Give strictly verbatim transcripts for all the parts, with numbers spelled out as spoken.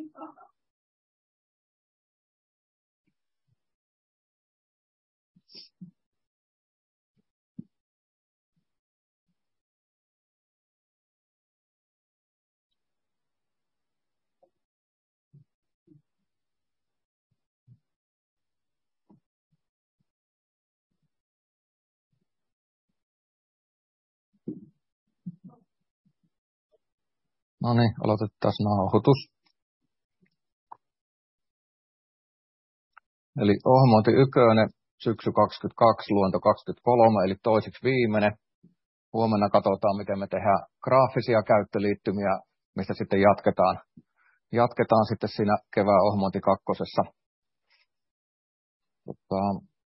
No niin, aloitetaan nauhoitus. Eli ohjelmointi ykkönen, syksy kaksikymmentäkaksi, luento kaksikymmentäkolme, eli toiseksi viimeinen. Huomenna katsotaan, miten me tehdään graafisia käyttöliittymiä, mistä sitten jatketaan. Jatketaan sitten siinä kevään ohjelmointi kakkosessa. Tota,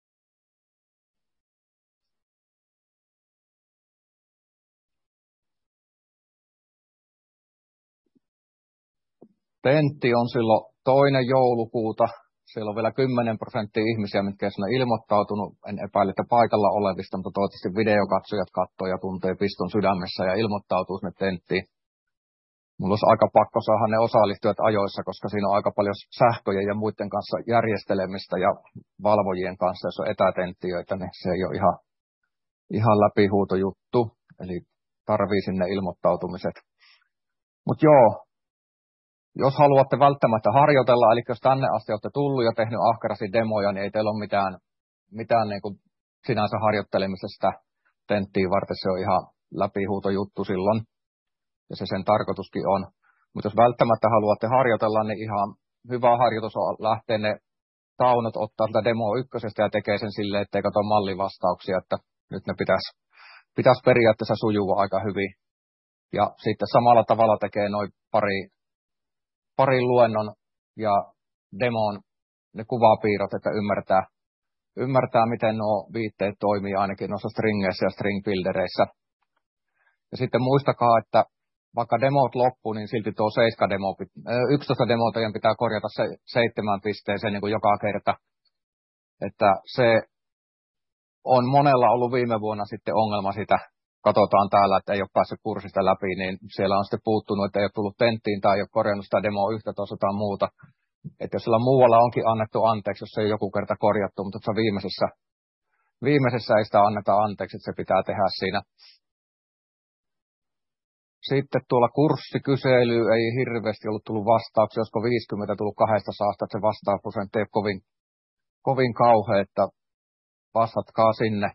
tentti on silloin toinen joulukuuta. Siellä on vielä kymmenen prosenttia ihmisiä, mitkä on siinä ilmoittautunut. En epäile, että paikalla olevista, mutta toivottavasti videokatsojat katsoo ja tuntee piston sydämessä ja ilmoittautuu sinne tenttiin. Mulla olisi aika pakko saada ne osallistujat ajoissa, koska siinä on aika paljon sähköjen ja muiden kanssa järjestelemistä ja valvojien kanssa, jos on etätenttiöitä, niin se ei ole ihan, ihan läpihuutojuttu. Eli tarvii sinne ilmoittautumiset. Mutta joo. Jos haluatte välttämättä harjoitella, eli jos tänne asti olette tullut ja tehnyt ahkerasti demoja, niin ei teillä ole mitään, mitään niin kuin sinänsä harjoittelemisesta tenttiin varten. Se on ihan läpihuutojuttu silloin, ja se sen tarkoituskin on. Mutta jos välttämättä haluatte harjoitella, niin ihan hyvä harjoitus on lähteä ne taunot ottaa tätä demo ykkösestä ja tekee sen silleen, ettei katso mallivastauksia, että nyt ne pitäisi, pitäisi periaatteessa sujua aika hyvin. Ja sitten samalla tavalla tekee noin pari parin luennon ja demon ne kuvapiirrot, että ymmärtää, ymmärtää miten nuo viitteet toimii ainakin noissa stringeissä ja string-buildereissä. Ja sitten muistakaa, että vaikka demot loppuu, niin silti tuo seitsemän demo, yksitoista demoa teidän pitää korjata se seitsemän pisteeseen niin kuin joka kerta. Että se on monella ollut viime vuonna sitten ongelma sitä. Katsotaan täällä, että ei ole päässyt kurssista läpi, niin siellä on sitten puuttunut, että ei ole tullut tenttiin tai ei ole korjannut sitä demoa yhtä tai jotain muuta. Että jos sillä muualla onkin annettu anteeksi, jos se ei joku kerta korjattu, mutta tuossa viimeisessä, viimeisessä ei sitä anneta anteeksi, että se pitää tehdä siinä. Sitten tuolla kurssikysely ei hirveästi ollut tullut vastauksia, olisiko viisikymmentä tullut kahdesta saasta, että se vastausprosentti ei ole kovin, kovin kauhea, että vastatkaa sinne.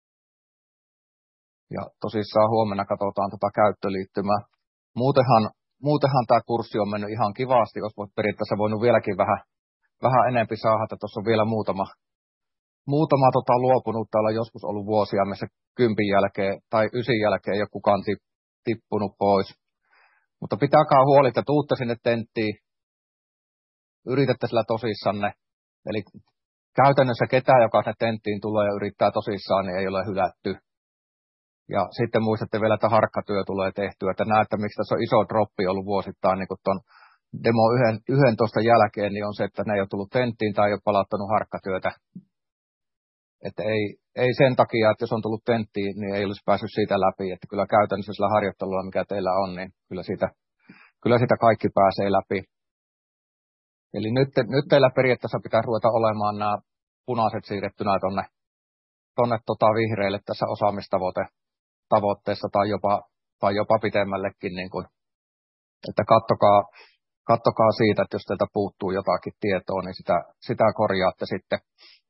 Ja tosissaan huomenna katsotaan tätä käyttöliittymää. Muutenhan, muutenhan tämä kurssi on mennyt ihan kivasti, jos voit periaatteessa voinut vieläkin vähän, vähän enempi saada, että tuossa on vielä muutama, muutama tota luopunut. Täällä on joskus ollut vuosia, missä kympin jälkeen tai ysin jälkeen ei ole kukaan tippunut pois. Mutta pitäkää huoli, että tuutte sinne tenttiin, yritätte sillä tosissanne. Eli käytännössä ketään, joka sinne tenttiin tulee ja yrittää tosissaan, niin ei ole hylätty. Ja sitten muistatte vielä, että harkkatyö tulee tehtyä, että näette, miksi tässä on iso droppi ollut vuosittain niin kuin tuon demo yksitoista jälkeen, niin on se, että ne ei ole tullut tenttiin tai ei ole palauttanut harkkatyötä. Että ei, ei sen takia, että jos on tullut tenttiin, niin ei olisi päässyt siitä läpi, että kyllä käytännössä sillä harjoittelulla, mikä teillä on, niin kyllä siitä, kyllä siitä kaikki pääsee läpi. Eli nyt, nyt teillä periaatteessa pitää ruveta olemaan nämä punaiset siirrettynä tuonne tonne tota vihreille tässä osaamistavoite. tavoitteessa tai jopa, tai jopa pitemmällekin, niin kuin, että kattokaa, kattokaa siitä, että jos teiltä puuttuu jotakin tietoa, niin sitä, sitä korjaatte sitten.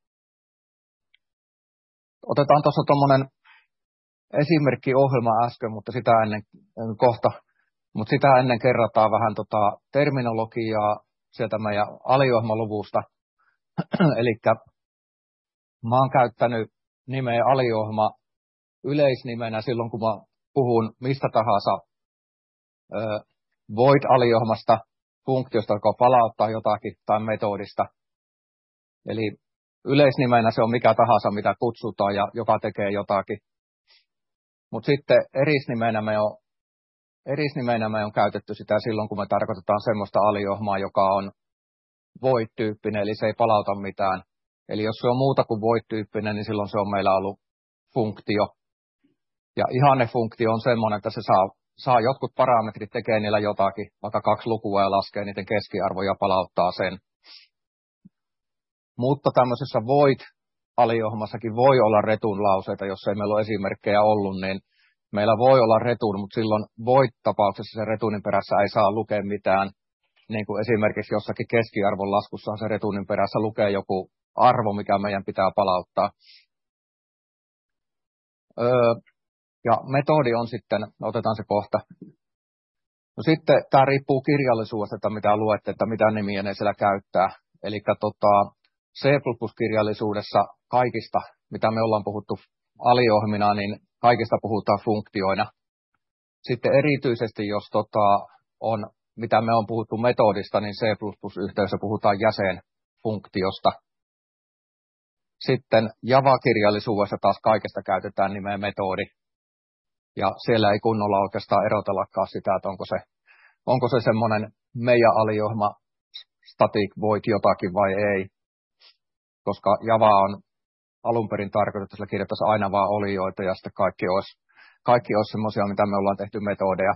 Otetaan tuossa tuommoinen esimerkkiohjelma äsken, mutta sitä ennen kohta, mutta sitä ennen kerrataan vähän tota terminologiaa sieltä meidän aliohjelmaluvusta. Eli mä oon käyttänyt nimeä aliohjelma yleisnimenä silloin, kun mä puhun mistä tahansa ö, void-aliohjelmasta, funktiosta, joka palauttaa jotakin tai metodista. Eli yleisnimenä se on mikä tahansa, mitä kutsutaan ja joka tekee jotakin. Mutta sitten erisnimenä me, on, erisnimenä me on käytetty sitä silloin, kun me tarkoitetaan semmoista aliohjelmaa, joka on void-tyyppinen, eli se ei palauta mitään. Eli jos se on muuta kuin void-tyyppinen, niin silloin se on meillä ollut funktio. Ja ihannefunktio on semmoinen, että se saa, saa jotkut parametrit tekee niillä jotakin, vaikka kaksi lukua ja laskee niiden keskiarvoja palauttaa sen. Mutta tämmöisessä void-aliohjelmassakin voi olla retun lauseita, jos ei meillä ole esimerkkejä ollut, niin meillä voi olla retun, mutta silloin void-tapauksessa se retunin perässä ei saa lukea mitään. Niin kuin esimerkiksi jossakin keskiarvon laskussa se retunin perässä lukee joku arvo, mikä meidän pitää palauttaa. Öö, ja metodi on sitten, otetaan se kohta. No sitten tämä riippuu kirjallisuudesta, että mitä luette, että mitä nimiä ne siellä käyttää. Eli tota, C plus plus-kirjallisuudessa kaikista, mitä me ollaan puhuttu aliohjelmina, niin kaikista puhutaan funktioina. Sitten erityisesti, jos tota, on, mitä me on puhuttu metodista, niin C plus plus-yhteydessä puhutaan jäsenfunktiosta. Sitten Java-kirjallisuudessa taas kaikesta käytetään nimeä metodi. Ja siellä ei kunnolla oikeastaan erotellakaan sitä, että onko se, onko se semmoinen meidän aliohjelma static void jotakin vai ei. Koska Java on alun perin tarkoitettu, että sillä kirjoittaisi aina vaan olioita ja sitten kaikki olisi, kaikki olisi semmoisia, mitä me ollaan tehty metodeja.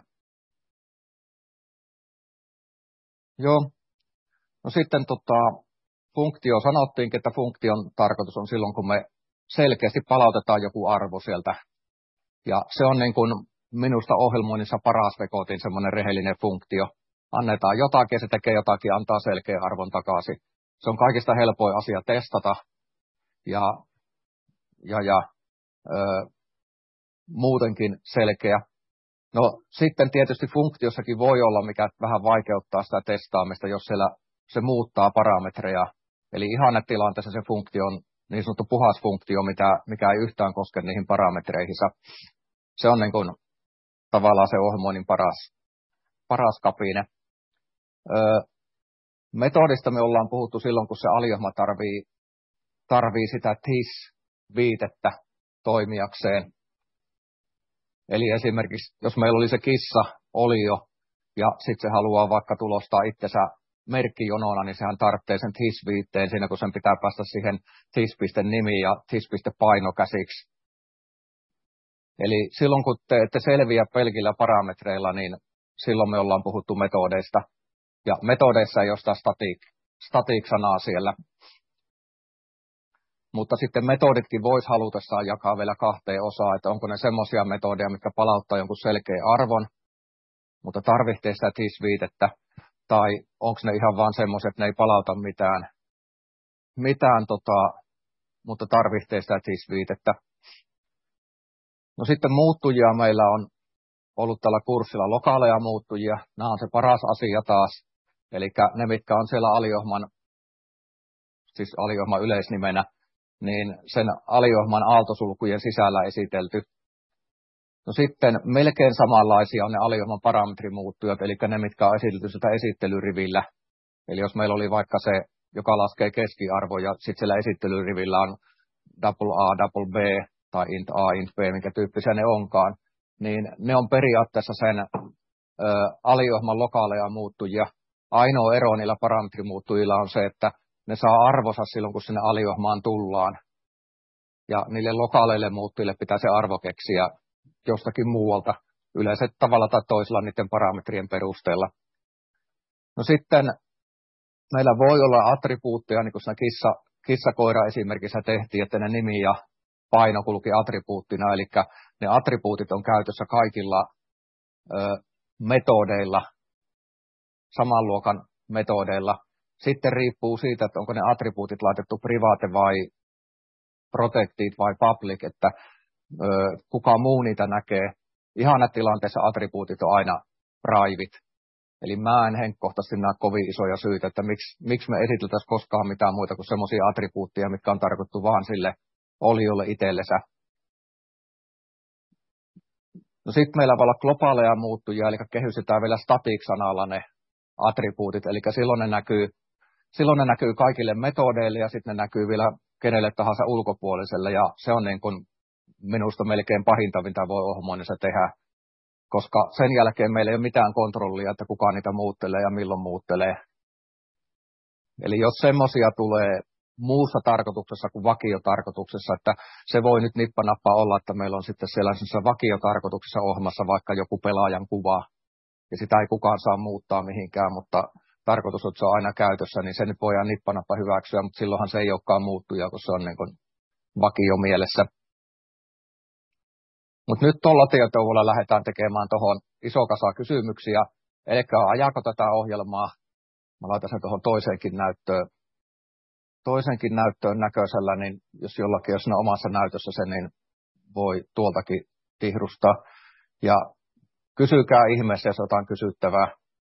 Joo. No sitten tota, funktio sanottiinkin, että funktion tarkoitus on silloin, kun me selkeästi palautetaan joku arvo sieltä. Ja se on niin kuin minusta ohjelmoinnissa paras vekotin semmoinen rehellinen funktio. Annetaan jotakin, se tekee jotakin ja antaa selkeä arvon takaisin. Se on kaikista helpoin asia testata ja, ja, ja ö, muutenkin selkeä. No sitten tietysti funktiossakin voi olla, mikä vähän vaikeuttaa sitä testaamista, jos siellä se muuttaa parametreja. Eli ihannetilanteessa se funktio on niin sanottu puhas funktio, mitä, mikä ei yhtään koske niihin parametreihinsa. Se on niin kuin tavallaan se ohjelmoinnin paras, paras kapine. Öö, metodista me ollaan puhuttu silloin, kun se aliohjelma tarvii, tarvii sitä this-viitettä toimijakseen. Eli esimerkiksi, jos meillä oli se kissa, olio, ja sitten se haluaa vaikka tulostaa itsensä merkkijonona, niin sehän tarvitsee sen this-viitteen siinä, kun sen pitää päästä siihen this-pisten nimi ja this-paino käsiksi. Eli silloin, kun te ette selviä pelkillä parametreilla, niin silloin me ollaan puhuttu metodeista. Ja metodeissa ei ole sitä static, static-sanaa siellä. Mutta sitten metoditkin voisi halutessaan jakaa vielä kahteen osaan, että onko ne semmoisia metodeja, mitkä palauttaa jonkun selkeä arvon, mutta tarvitsee sitä this-viitettä, tai onko ne ihan vaan semmoiset, että ne ei palauta mitään, mitään tota, mutta tarvitsee sitä this-viitettä. No sitten muuttujia meillä on ollut tällä kurssilla lokaaleja muuttujia. Nämä on se paras asia taas. Eli ne, mitkä on siellä aliohjelman, siis aliohjelman yleisnimenä, niin sen aliohjelman aaltosulkujen sisällä esitelty. No sitten melkein samanlaisia on ne aliohjelman parametrimuuttujat, eli ne, mitkä on esitelty sitä esittelyrivillä. Eli jos meillä oli vaikka se, joka laskee keskiarvoja, sitten siellä esittelyrivillä on double A, double B, tai int A, int B, minkä tyyppisiä ne onkaan, niin ne on periaatteessa sen ö, aliohjelman lokaaleja muuttujia. Ainoa ero niillä parametrimuuttujilla on se, että ne saa arvonsa silloin, kun sinne aliohjelmaan tullaan. Ja niille lokaaleille muuttujille pitää se arvo keksiä jostakin muualta, yleensä tavalla tai toisella niiden parametrien perusteella. No sitten meillä voi olla attribuutteja, niin kuin siinä kissa, kissakoira esimerkissä tehtiin, että ne nimi ja paino kulki attribuuttina, eli ne attribuutit on käytössä kaikilla ö, metodeilla, saman luokan metodeilla. Sitten riippuu siitä, että onko ne attribuutit laitettu private vai protected vai public, että ö, kuka muu niitä näkee. Ihana tilanteessa attribuutit on aina private. Eli mä en henkkohtaisesti näe kovin isoja syitä, että miksi, miksi me esiteltäisiin koskaan mitään muuta kuin semmoisia attribuutteja, mitkä on tarkoitettu vaan sille oliolle itsellensä. No sitten meillä voi olla globaaleja muuttujia, eli kehystetään vielä static-sanalla ne attribuutit, eli silloin ne näkyy, silloin ne näkyy kaikille metodeille ja sitten ne näkyy vielä kenelle tahansa ulkopuoliselle, ja se on niin kuin minusta melkein pahinta, mitä voi ohjelmoinnissa tehdä, koska sen jälkeen meillä ei ole mitään kontrollia, että kuka niitä muuttelee ja milloin muuttelee. Eli jos semmoisia tulee muussa tarkoituksessa kuin vakiotarkoituksessa, että se voi nyt nippanappa olla, että meillä on sitten sellaisessa vakiotarkoituksessa ohjelmassa vaikka joku pelaajan kuva, ja sitä ei kukaan saa muuttaa mihinkään, mutta tarkoitus, että se on aina käytössä, niin se nyt voidaan nippanappa hyväksyä, mutta silloinhan se ei olekaan muuttuja, kun se on niin kuin vakio mielessä. Mutta nyt tuolla tietovuolla lähdetään tekemään tuohon iso kasa kysymyksiä, eli ajaako tätä ohjelmaa, mä laitan sen tuohon toiseenkin näyttöön, toisenkin näyttöön näköisellä, niin jos jollakin on siinä omassa näytössä se, niin voi tuoltakin tihrustaa. Ja kysykää ihmeessä, jos jotain kysyttävää.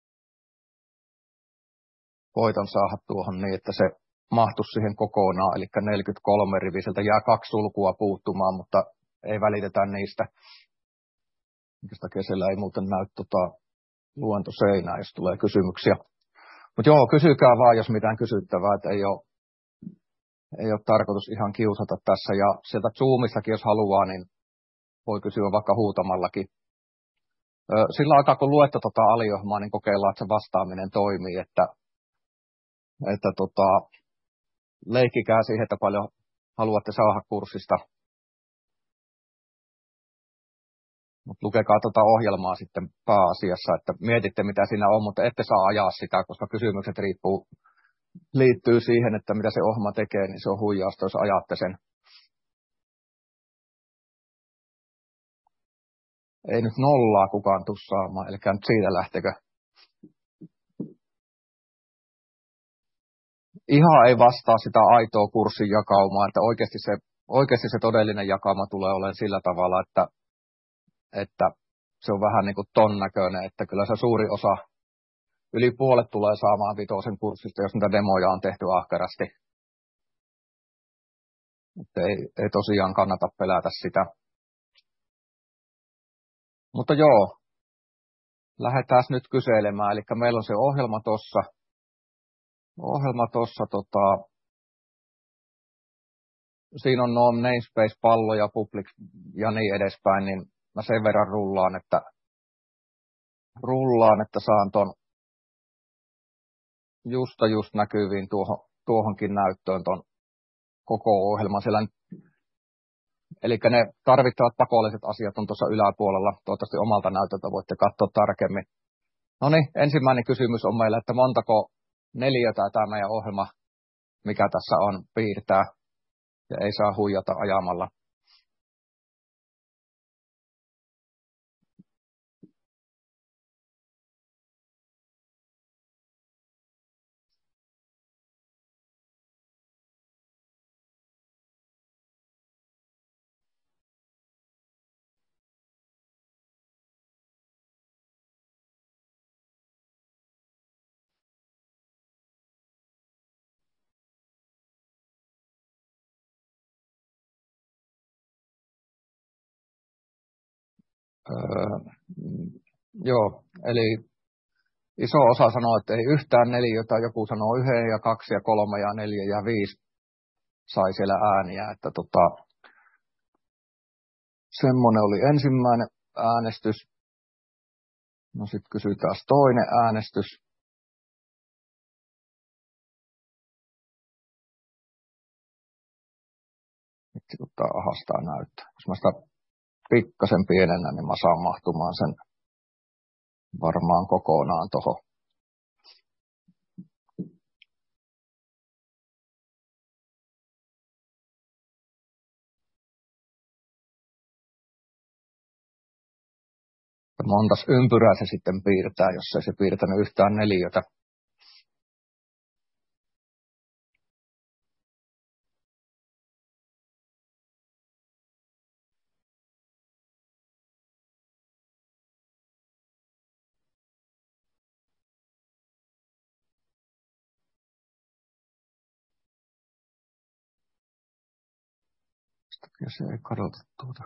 Koitan saada tuohon niin, että se mahtuisi siihen kokonaan, eli neljäkymmentäkolme riviseltä jää kaksi sulkua puuttumaan, mutta ei välitetä niistä. Minkä takia siellä ei muuten näy tota luentoseinää, jos tulee kysymyksiä. Mutta joo, kysykää vaan, jos mitään kysyttävää, että ei ole, ei ole tarkoitus ihan kiusata tässä. Ja sieltä Zoomistakin, jos haluaa, niin voi kysyä vaikka huutamallakin. Sillä aikaa, kun luette tota aliohjelmaa, niin kokeillaan, että se vastaaminen toimii, että, että tota, leikkikää siihen, että paljon haluatte saada kurssista. Mutta lukekaa tuota ohjelmaa sitten pääasiassa, että mietitte mitä siinä on, mutta ette saa ajaa sitä, koska kysymykset riippuu, liittyy siihen, että mitä se ohjelma tekee, niin se on huijausta, jos ajatte sen. Ei nyt nollaa kukaan tuu saamaan, eli nyt siitä lähtekö. Ihan ei vastaa sitä aitoa kurssin jakaumaa, että oikeasti se, oikeasti se todellinen jakauma tulee olemaan sillä tavalla, että, että se on vähän niin kuin ton näköinen, että kyllä se suuri osa, yli puolet tulee saamaan vitosen kurssista, jos niitä demoja on tehty ahkerasti. Että ei, ei tosiaan kannata pelätä sitä. Mutta joo, lähdetään nyt kyselemään. Eli meillä on se ohjelma tuossa. Ohjelma tuossa, tota, siinä on nuo namespace-palloja, public ja niin edespäin, niin mä sen verran rullaan, että, rullaan, että saan ton justa just näkyviin tuohon, tuohonkin näyttöön ton koko ohjelman. Siellä, eli ne tarvittavat pakolliset asiat on tuossa yläpuolella. Toivottavasti omalta näytöltä voitte katsoa tarkemmin. No niin, ensimmäinen kysymys on meillä, että montako neliötä tämä meidän ohjelma, mikä tässä on, piirtää. Ja ei saa huijata ajamalla. Öö, joo, eli iso osa sanoo, että ei yhtään neliötä, joku sanoo yhden ja kaksi ja kolme ja neljä ja viisi sai siellä ääniä, että tota, semmoinen oli ensimmäinen äänestys. No sitten kysytään toinen äänestys. Nyt kun tää ahastaa näyttää. Jos mä sitä pikkasen pienennä, niin mä saan mahtumaan sen varmaan kokonaan tuohon. Montas ympyrää se sitten piirtää, jos ei se piirtänyt yhtään neliötä. Ja se ei kadota tuota.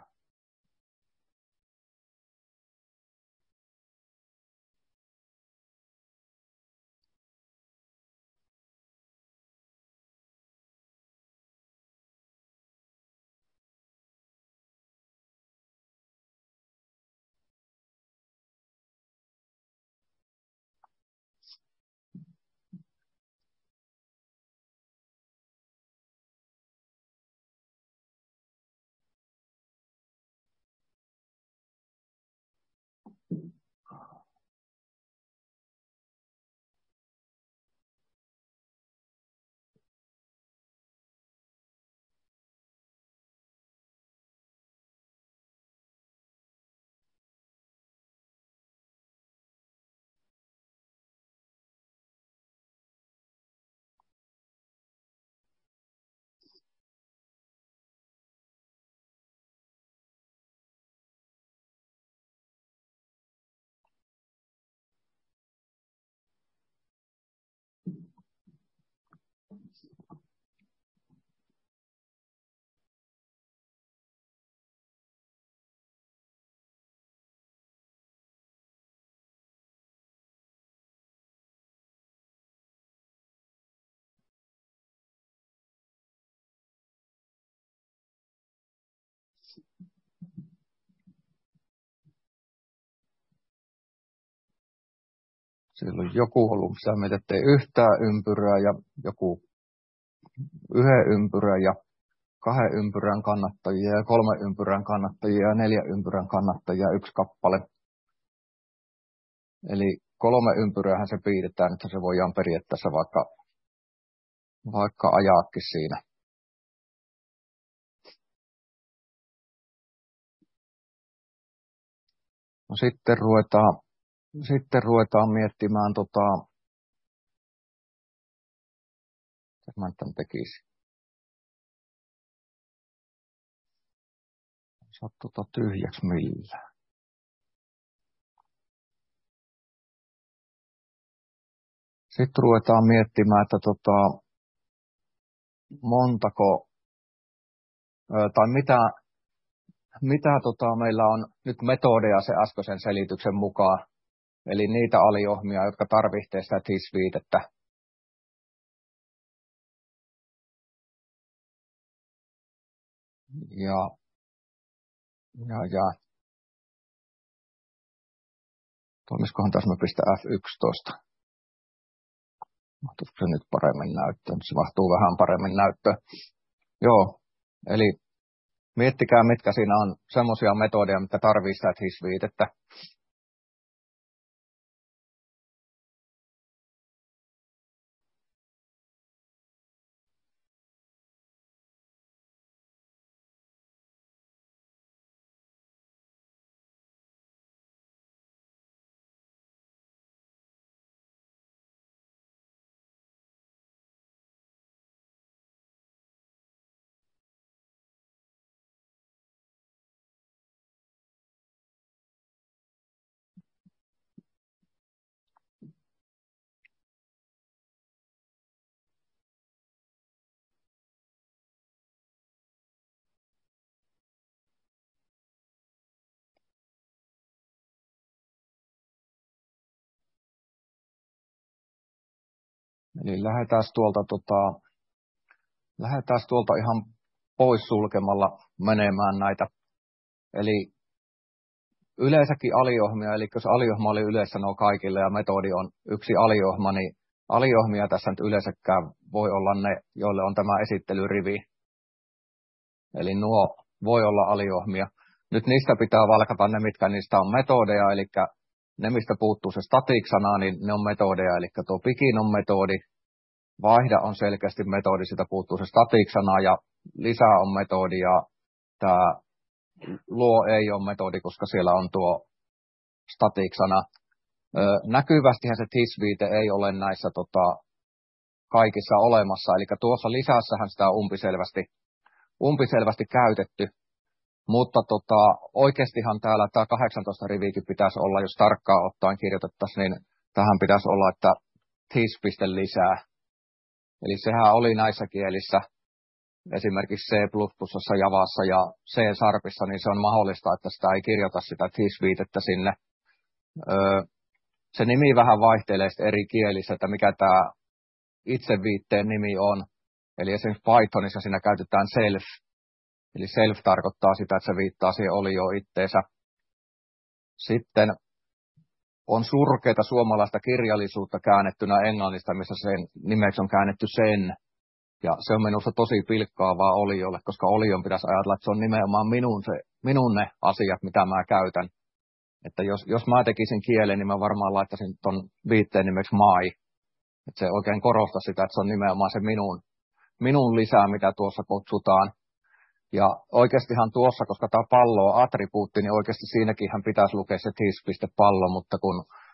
Silloin joku ollut, missä me teette yhtään ympyrää ja joku yhden ympyrän ja kahden ympyrän kannattajia ja kolmen ympyrän kannattajia ja neljän ympyrän kannattajia yksi kappale. Eli kolme ympyräähän se piirretään, että se voidaan periaatteessa vaikka, vaikka ajaakin siinä. No sitten ruvetaan, sitten ruvetaan miettimään, tota, mitä mä tämän tekisin. Saa tota tyhjäksi millään. Sitten ruvetaan miettimään, että tota, montako, tai mitä, mitä tota meillä on nyt metodeja se äskeisen selityksen mukaan. Eli niitä aliohmia, jotka tarvitsee sitä T I S-viitettä. Ja, ja, ja. Toimiskohan tässä me pistää F yksitoista. Mahtuuko se nyt paremmin näyttöön? Se mahtuu vähän paremmin näyttöön. Joo, eli miettikää, mitkä siinä on semmoisia metodeja, mitkä tarvitsee sitä T I S-viitettä. Eli lähdetään tuolta, tota, lähdetään tuolta ihan pois sulkemalla menemään näitä. Eli yleensäkin aliohmia, eli jos aliohma oli yleensä sanoo kaikille ja metodi on yksi aliohma, niin aliohmia tässä nyt yleensäkään voi olla ne, joille on tämä esittelyrivi. Eli nuo voi olla aliohmia. Nyt niistä pitää valkata ne, mitkä niistä on metodeja, eli ne, mistä puuttuu se static-sana, niin ne on metodeja, eli tuo begin on metodi, vaihda on selkeästi metodi, sitä puuttuu se static-sana ja lisää on metodi ja tämä luo ei ole metodi, koska siellä on tuo static-sana. Näkyvästihän se T I S-viite ei ole näissä tota, kaikissa olemassa, eli tuossa lisässähän sitä on umpiselvästi, umpiselvästi käytetty, mutta tota, oikeastihan täällä tämä kahdeksantoista riviikin pitäisi olla, jos tarkkaan ottaen kirjoitettaisiin, niin tähän pitäisi olla, että T I S-piste lisää. Eli sehän oli näissä kielissä, esimerkiksi C plus plus, Javassa ja C-sarpissa, niin se on mahdollista, että sitä ei kirjoita sitä T I S-viitettä sinne. Öö, se nimi vähän vaihtelee eri kielissä, että mikä tämä itse viitteen nimi on. Eli esimerkiksi Pythonissa siinä käytetään self. Eli self tarkoittaa sitä, että se viittaa siihen olioon itteensä. Sitten on surkeita suomalaista kirjallisuutta käännettynä englannista, missä sen nimeksi on käännetty sen. Ja se on minusta tosi pilkkaavaa oliolle, koska olion pitäisi ajatella, että se on nimenomaan minun, se, minun ne asiat, mitä mä käytän. Että jos, jos mä tekisin kielen, niin mä varmaan laittaisin ton viitteen nimeksi my. Että se oikein korostaa sitä, että se on nimenomaan se minun, minun lisää, mitä tuossa kutsutaan. Ja oikeastihan tuossa, koska tämä pallo on attribuutti, niin oikeasti siinäkin pitäisi lukea se tis.pallo, mutta kun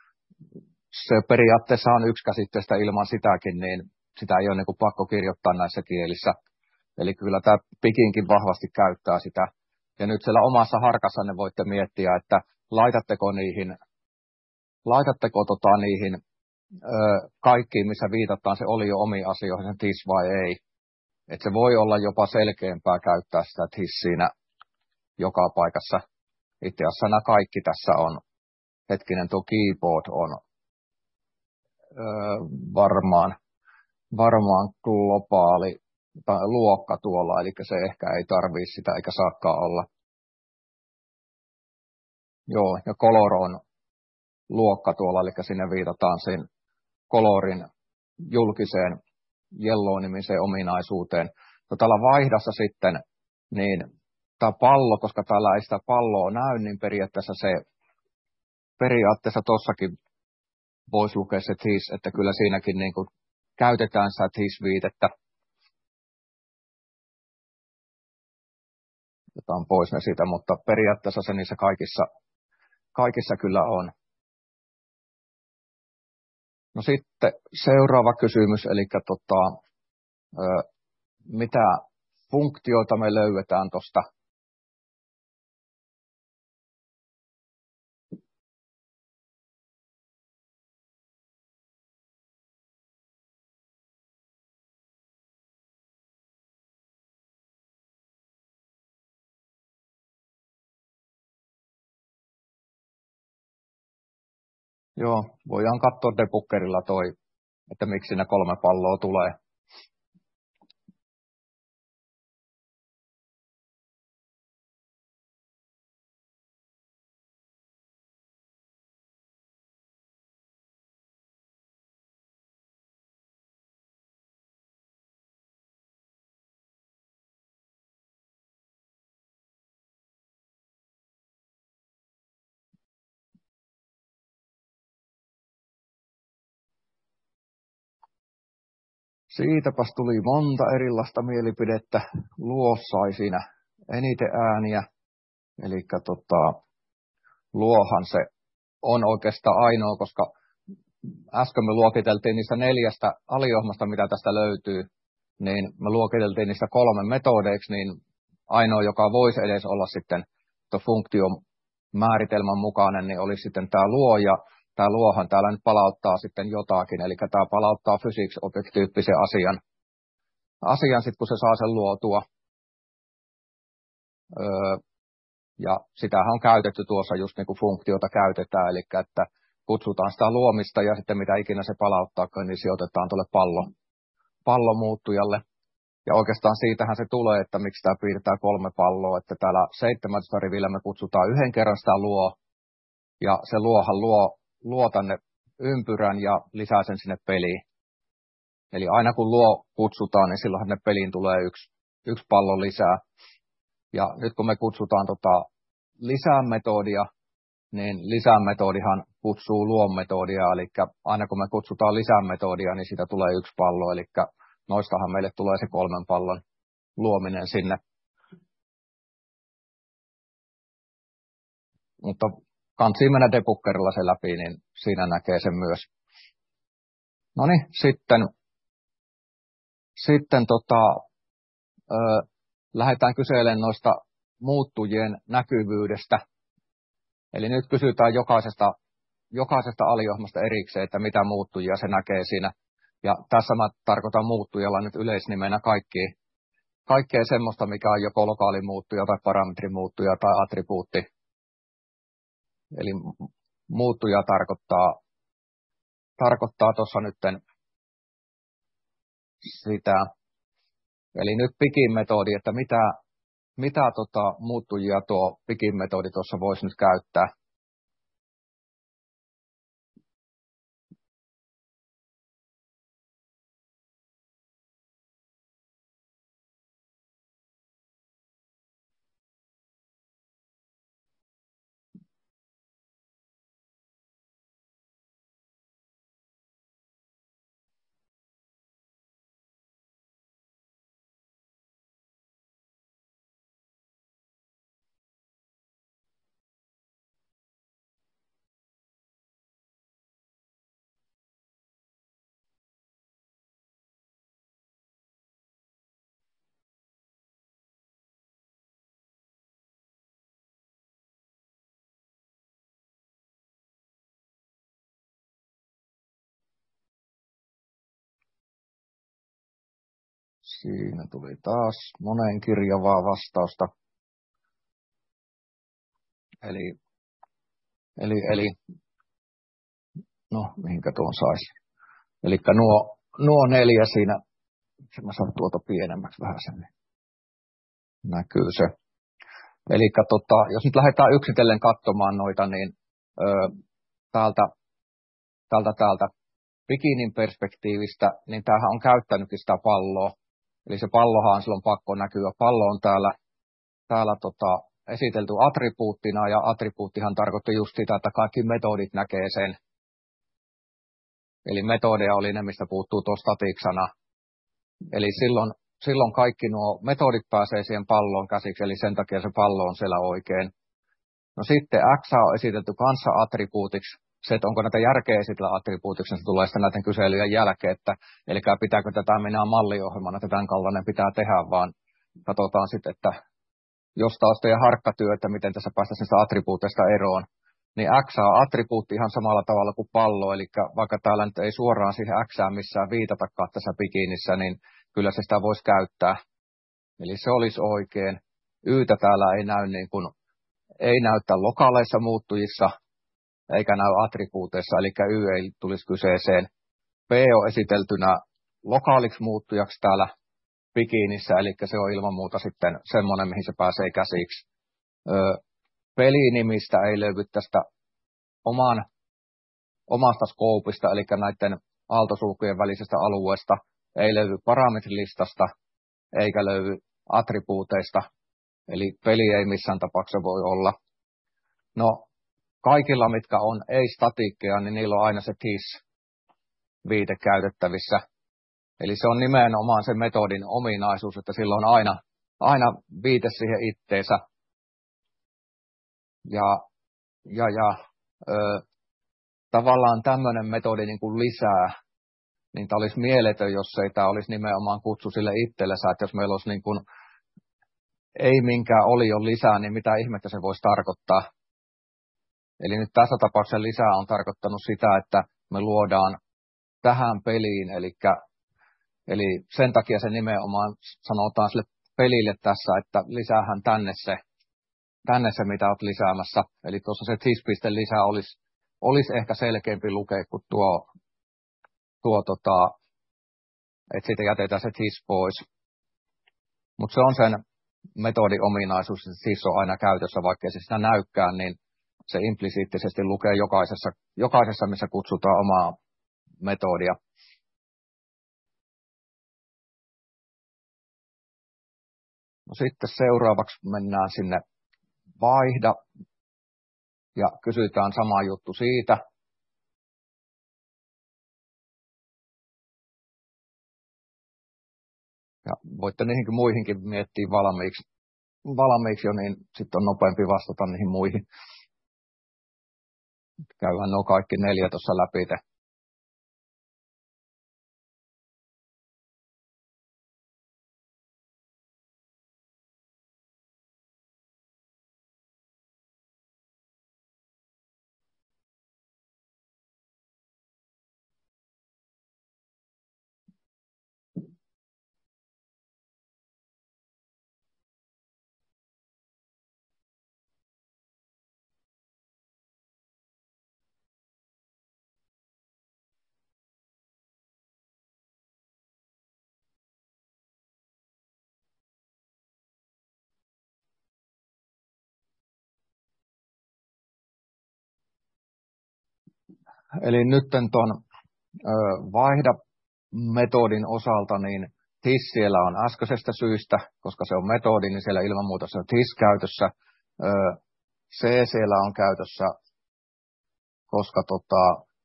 se periaatteessa on yksi käsitteestä ilman sitäkin, niin sitä ei ole niin kuin pakko kirjoittaa näissä kielissä. Eli kyllä tämä pikinkin vahvasti käyttää sitä. Ja nyt siellä omassa harkassanne voitte miettiä, että laitatteko niihin, laitatteko tota niihin ö, kaikkiin, missä viitataan se oli jo omiin asioihin, se tis vai ei. Että se voi olla jopa selkeämpää käyttää sitä tis siinä joka paikassa. Itse asiassa nämä kaikki tässä on, hetkinen tuo keyboard on ö, varmaan, varmaan globaali tai luokka tuolla, eli se ehkä ei tarvitse sitä eikä saakaan olla. Joo, ja color on luokka tuolla, eli sinne viitataan sen colorin julkiseen yellow-nimiseen ominaisuuteen. No, täällä vaihdossa sitten, niin tämä pallo, koska täällä ei sitä palloa näy, niin periaatteessa se, periaatteessa tossakin voisi lukea se this, että kyllä siinäkin niin kuin käytetään sitä this-viitettä. Otetaan pois ne siitä, mutta periaatteessa se niissä kaikissa, kaikissa kyllä on. No sitten seuraava kysymys, eli tota, ö, mitä funktioita me löydetään tuosta. Joo, voidaan katsoa debuggerilla toi, että miksi ne kolme palloa tulee. Siitäpäs tuli monta erilaista mielipidettä. Luo sai siinä eniten ääniä. Eli tota, luohan se on oikeastaan ainoa, koska äsken me luokiteltiin niistä neljästä aliohmasta, mitä tästä löytyy, niin me luokiteltiin niistä kolme metodeiksi, niin ainoa, joka voisi edes olla sitten tuon funktion määritelmän mukainen, niin olisi sitten tämä luo, ja tämä luohan täällä nyt palauttaa sitten jotakin, eli tämä palauttaa physics object-tyyppisen asian, asian sitten kun se saa sen luotua. Öö, ja sitähän on käytetty tuossa just niin kuin funktiota käytetään, eli että kutsutaan sitä luomista ja sitten mitä ikinä se palauttaa, niin sijoitetaan tuolle pallo, pallomuuttujalle. Ja oikeastaan siitähän se tulee, että miksi tämä piirtää kolme palloa, että täällä seitsemäntoista rivillä me kutsutaan yhden kerran sitä luo, ja se luohan luo, luo tänne ympyrän ja lisää sen sinne peliin. Eli aina kun luo kutsutaan, niin silloinhan ne peliin tulee yksi, yksi pallo lisää. Ja nyt kun me kutsutaan tota lisää-metodia, niin lisää-metodihan kutsuu luon-metodia, eli aina kun me kutsutaan lisää-metodia, niin siitä tulee yksi pallo, eli noistahan meille tulee se kolmen pallon luominen sinne. Mutta kansi mennä debuggerilla se läpi, niin siinä näkee sen myös. No niin, sitten, sitten tota, ö, lähdetään kyselemään noista muuttujien näkyvyydestä. Eli nyt kysytään jokaisesta, jokaisesta aliohmasta erikseen, että mitä muuttujia se näkee siinä. Ja tässä mä tarkoitan muuttujalla nyt yleisnimenä kaikkia, kaikkea semmoista, mikä on joko lokaalimuuttuja tai parametrimuuttuja tai attribuutti. Eli muuttuja tarkoittaa, tarkoittaa tuossa nytten sitä. Eli nyt Pigin-metodi, että mitä, mitä tota muuttujia tuo Pigin-metodi tuossa voisi nyt käyttää. Siinä tuli taas monen kirjavaa vastausta. Eli, eli, eli no mihinkä tuon saisi. Eli nuo, nuo neljä siinä, mä saan tuota pienemmäksi vähän sen, niin näkyy se. Eli tota, jos nyt lähdetään yksitellen katsomaan noita, niin ö, täältä, täältä, täältä bikinin perspektiivistä, niin tämähän on käyttänytkin sitä palloa. Eli se pallohan on silloin pakko näkyä. Pallo on täällä, täällä tota, esitelty attribuuttina, ja attribuuttihan tarkoitti just sitä, että kaikki metodit näkee sen. Eli metodeja oli ne, mistä puuttuu tuo statiiksana. Eli silloin, silloin kaikki nuo metodit pääsee siihen palloon käsiksi, eli sen takia se pallo on siellä oikein. No sitten X on esitelty kanssa attribuutiksi. Se, että onko näitä järkeä esitellä attribuutiksi, niin se tulee sitten näiden kyselyjen jälkeen, että eli pitääkö tätä minä malliohjelmana, että tämän kaltainen pitää tehdä, vaan katsotaan sitten, että jos taas teidän harkkatyö, että miten tässä päästäisiin niistä attribuuteista eroon, niin X on attribuutti ihan samalla tavalla kuin pallo, eli vaikka täällä nyt ei suoraan siihen Xään missään viitatakaan tässä bikinissä, niin kyllä se sitä voisi käyttää. Eli se olisi oikein. Ytä täällä ei näy niin kuin, ei näytä lokaaleissa muuttujissa, eikä näy attribuuteissa, eli Y ei tulisi kyseeseen. P on esiteltynä lokaaliksi muuttujaksi täällä bikinissä, eli se on ilman muuta sitten semmoinen, mihin se pääsee käsiksi. Öö, pelinimistä ei löydy tästä oman, omasta skoopista, eli näiden aaltosulkujen välisestä alueesta, ei löydy parametrilistasta, eikä löydy attribuuteista, eli peli ei missään tapauksessa voi olla. No, kaikilla, mitkä on ei-statiikkeja, niin niillä on aina se this-viite käytettävissä. Eli se on nimenomaan se metodin ominaisuus, että sillä on aina, aina viite siihen itteensä. Ja, ja, ja ö, tavallaan tämmöinen metodi niin kuin lisää, niin tämä olisi mieletön, jos ei tämä olisi nimenomaan kutsu sille itsellensä, että jos meillä olisi niin kuin, ei minkään olion lisää, niin mitä ihmettä se voisi tarkoittaa. Eli nyt tässä tapauksessa lisää on tarkoittanut sitä, että me luodaan tähän peliin, eli, eli sen takia se nimenomaan sanotaan sille pelille tässä, että lisäähän tänne se, tänne se mitä olet lisäämässä. Eli tuossa se this-piste lisää olisi, olisi ehkä selkeämpi lukea kuin tuo, tuo tota, että siitä jätetään se this pois. Mutta se on sen metodin ominaisuus, että this on aina käytössä, vaikka se sitä näykään, niin se implisiittisesti lukee jokaisessa, jokaisessa, missä kutsutaan omaa metodia. No sitten seuraavaksi mennään sinne vaihda ja kysytään sama juttu siitä. Ja voitte niihinkin muihinkin miettiä valmiiksi, valmiiksi jo, niin sitten on nopeampi vastata niihin muihin. Käydään nuo kaikki neljä tuossa läpi. Eli nyt tuon vaihda-metodin osalta, niin this siellä on äskeisestä syystä, koska se on metodi, niin siellä ilman muuta se on this käytössä. C siellä on käytössä, koska tota,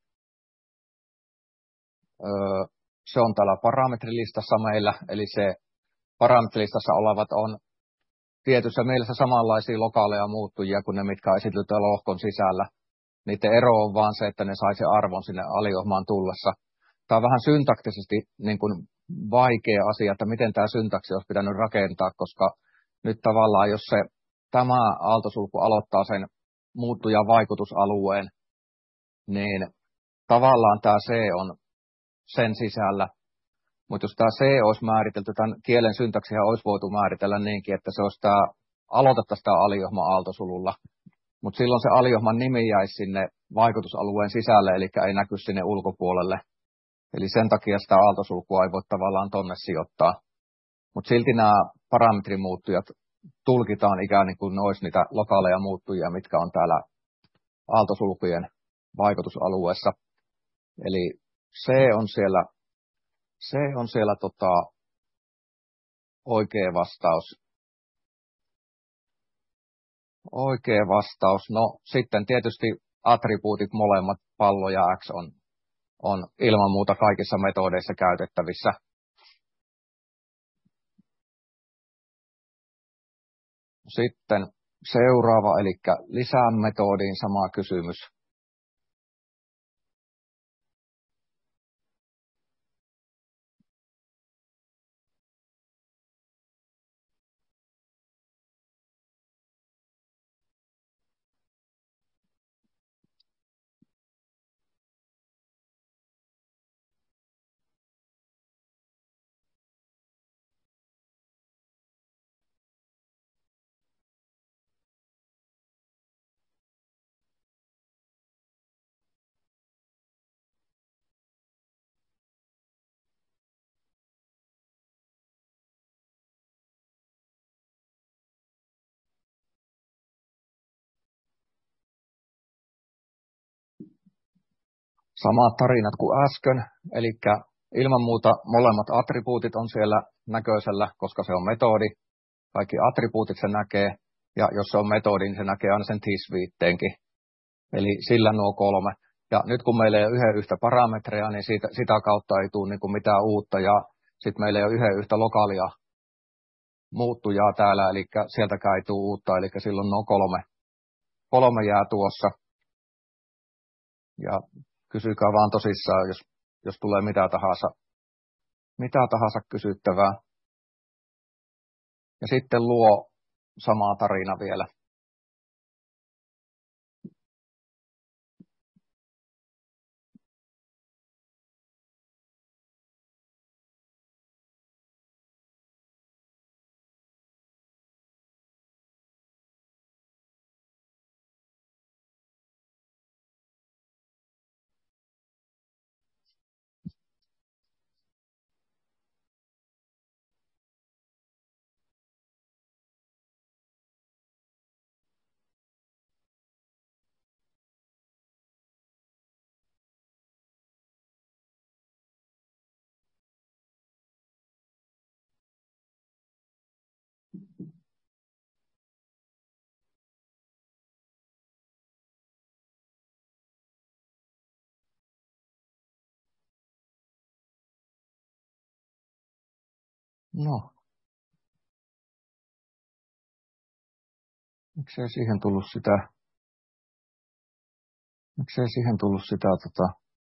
se on täällä parametrilistassa meillä, eli se parametrilistassa olevat on tietyssä mielessä samanlaisia lokaaleja muuttujia kuin ne, mitkä esitetään lohkon sisällä. Niiden ero on vaan se, että ne sai sen arvon sinne aliohmaan tullessa. Tämä on vähän syntaktisesti niin kuin vaikea asia, että miten tämä syntaksi olisi pitänyt rakentaa, koska nyt tavallaan, jos se, tämä aaltosulku aloittaa sen muuttujan vaikutusalueen, niin tavallaan tämä C on sen sisällä. Mutta jos tämä C olisi määritelty, tämän kielen syntaksihan olisi voitu määritellä niinkin, että se olisi tämä, aloitettaisiin tämä aliohma aaltosululla. Mutta silloin se aliohman nimi jäisi sinne vaikutusalueen sisälle, eli ei näky sinne ulkopuolelle. Eli sen takia sitä aaltosulkua ei voi tavallaan tonne sijoittaa. Mutta silti nämä parametrimuuttujat tulkitaan ikään kuin ne olisi niitä lokaaleja muuttujia, mitkä on täällä aaltosulkujen vaikutusalueessa. Eli C on siellä, C on siellä tota, oikea vastaus. Oikea vastaus. No sitten tietysti attribuutit molemmat, pallo ja X on, on ilman muuta kaikissa metodeissa käytettävissä. Sitten seuraava, eli lisää metodiin sama kysymys. Samat tarinat kuin äsken, eli ilman muuta molemmat attribuutit on siellä näköisellä, koska se on metodi. Kaikki attribuutit se näkee, ja jos se on metodi, niin se näkee aina sen this-viitteenkin. Eli sillä nuo kolme. Ja nyt kun meillä ei ole yhden yhtä parametria, niin siitä, sitä kautta ei tule niin kuin mitään uutta, ja sitten meillä ei ole yhden yhtä lokaalia muuttujaa täällä, eli sieltäkään ei tule uutta, eli silloin nuo kolme, kolme jää tuossa. Ja kysykää vaan tosissaan, jos, jos tulee mitä tahansa, mitä tahansa kysyttävää. Ja sitten luo sama tarina vielä. No. Miksei siihen tullut sitä, miksei siihen tullut sitä, tota,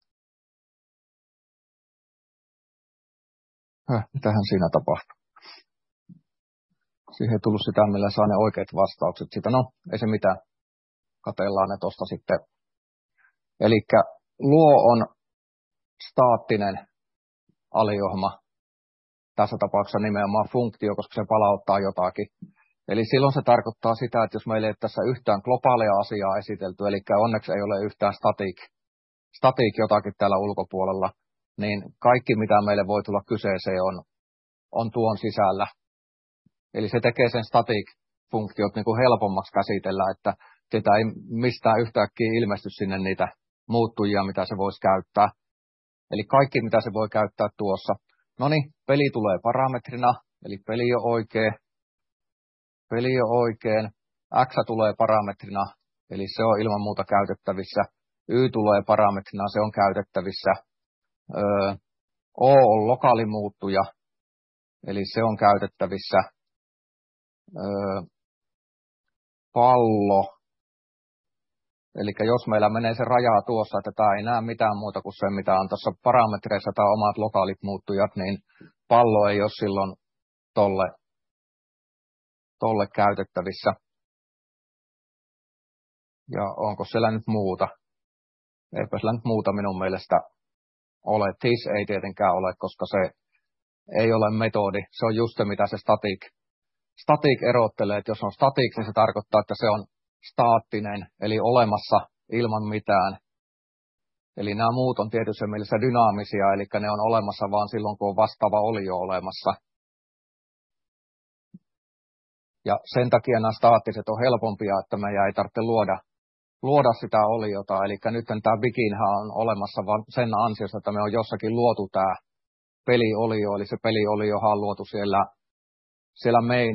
Höh, mitähän siinä tapahtui? Siihen ei tullut sitä, millä saa ne oikeat vastaukset. Sitä, no, ei se mitään. Katellaan ne tuosta sitten. Eli luo on staattinen aliohma. Tässä tapauksessa nimenomaan funktio, koska se palauttaa jotakin. Eli silloin se tarkoittaa sitä, että jos meillä ei ole tässä yhtään globaalia asiaa esitelty, eli onneksi ei ole yhtään static, static jotakin täällä ulkopuolella, niin kaikki mitä meille voi tulla kyseeseen on, on tuon sisällä. Eli se tekee sen static-funktiot niin kuin helpommaksi käsitellä, että sitä ei mistään yhtäkkiä ilmesty sinne niitä muuttujia, mitä se voisi käyttää. Eli kaikki mitä se voi käyttää tuossa. No niin, peli tulee parametrina, eli peli on oikein. Peli on oikein. X tulee parametrina, eli se on ilman muuta käytettävissä. Y tulee parametrina, se on käytettävissä. Öö, O on lokaalimuuttuja, eli se on käytettävissä. Öö, pallo, eli jos meillä menee se raja tuossa, että tämä ei näe mitään muuta kuin se, mitä on tuossa parametreissa tai omat lokaalit muuttujat, niin pallo ei ole silloin tolle, tolle käytettävissä. Ja onko siellä nyt muuta? Eipä siellä nyt muuta minun mielestä ole. This ei tietenkään ole, koska se ei ole metodi. Se on just se, mitä se static, static erottelee. Että jos on static, niin se tarkoittaa, että se on staattinen, eli olemassa ilman mitään. Eli nämä muut on tietysti mielessä dynaamisia, eli ne on olemassa vaan silloin, kun on vastaava olio olemassa. Ja sen takia nämä staattiset on helpompia, että meidän ei tarvitse luoda, luoda sitä oliota. Eli nyt tämä Bikinhän on olemassa vaan sen ansiosta, että me on jossakin luotu tämä peliolio, eli se pelioliohan on luotu siellä, siellä main,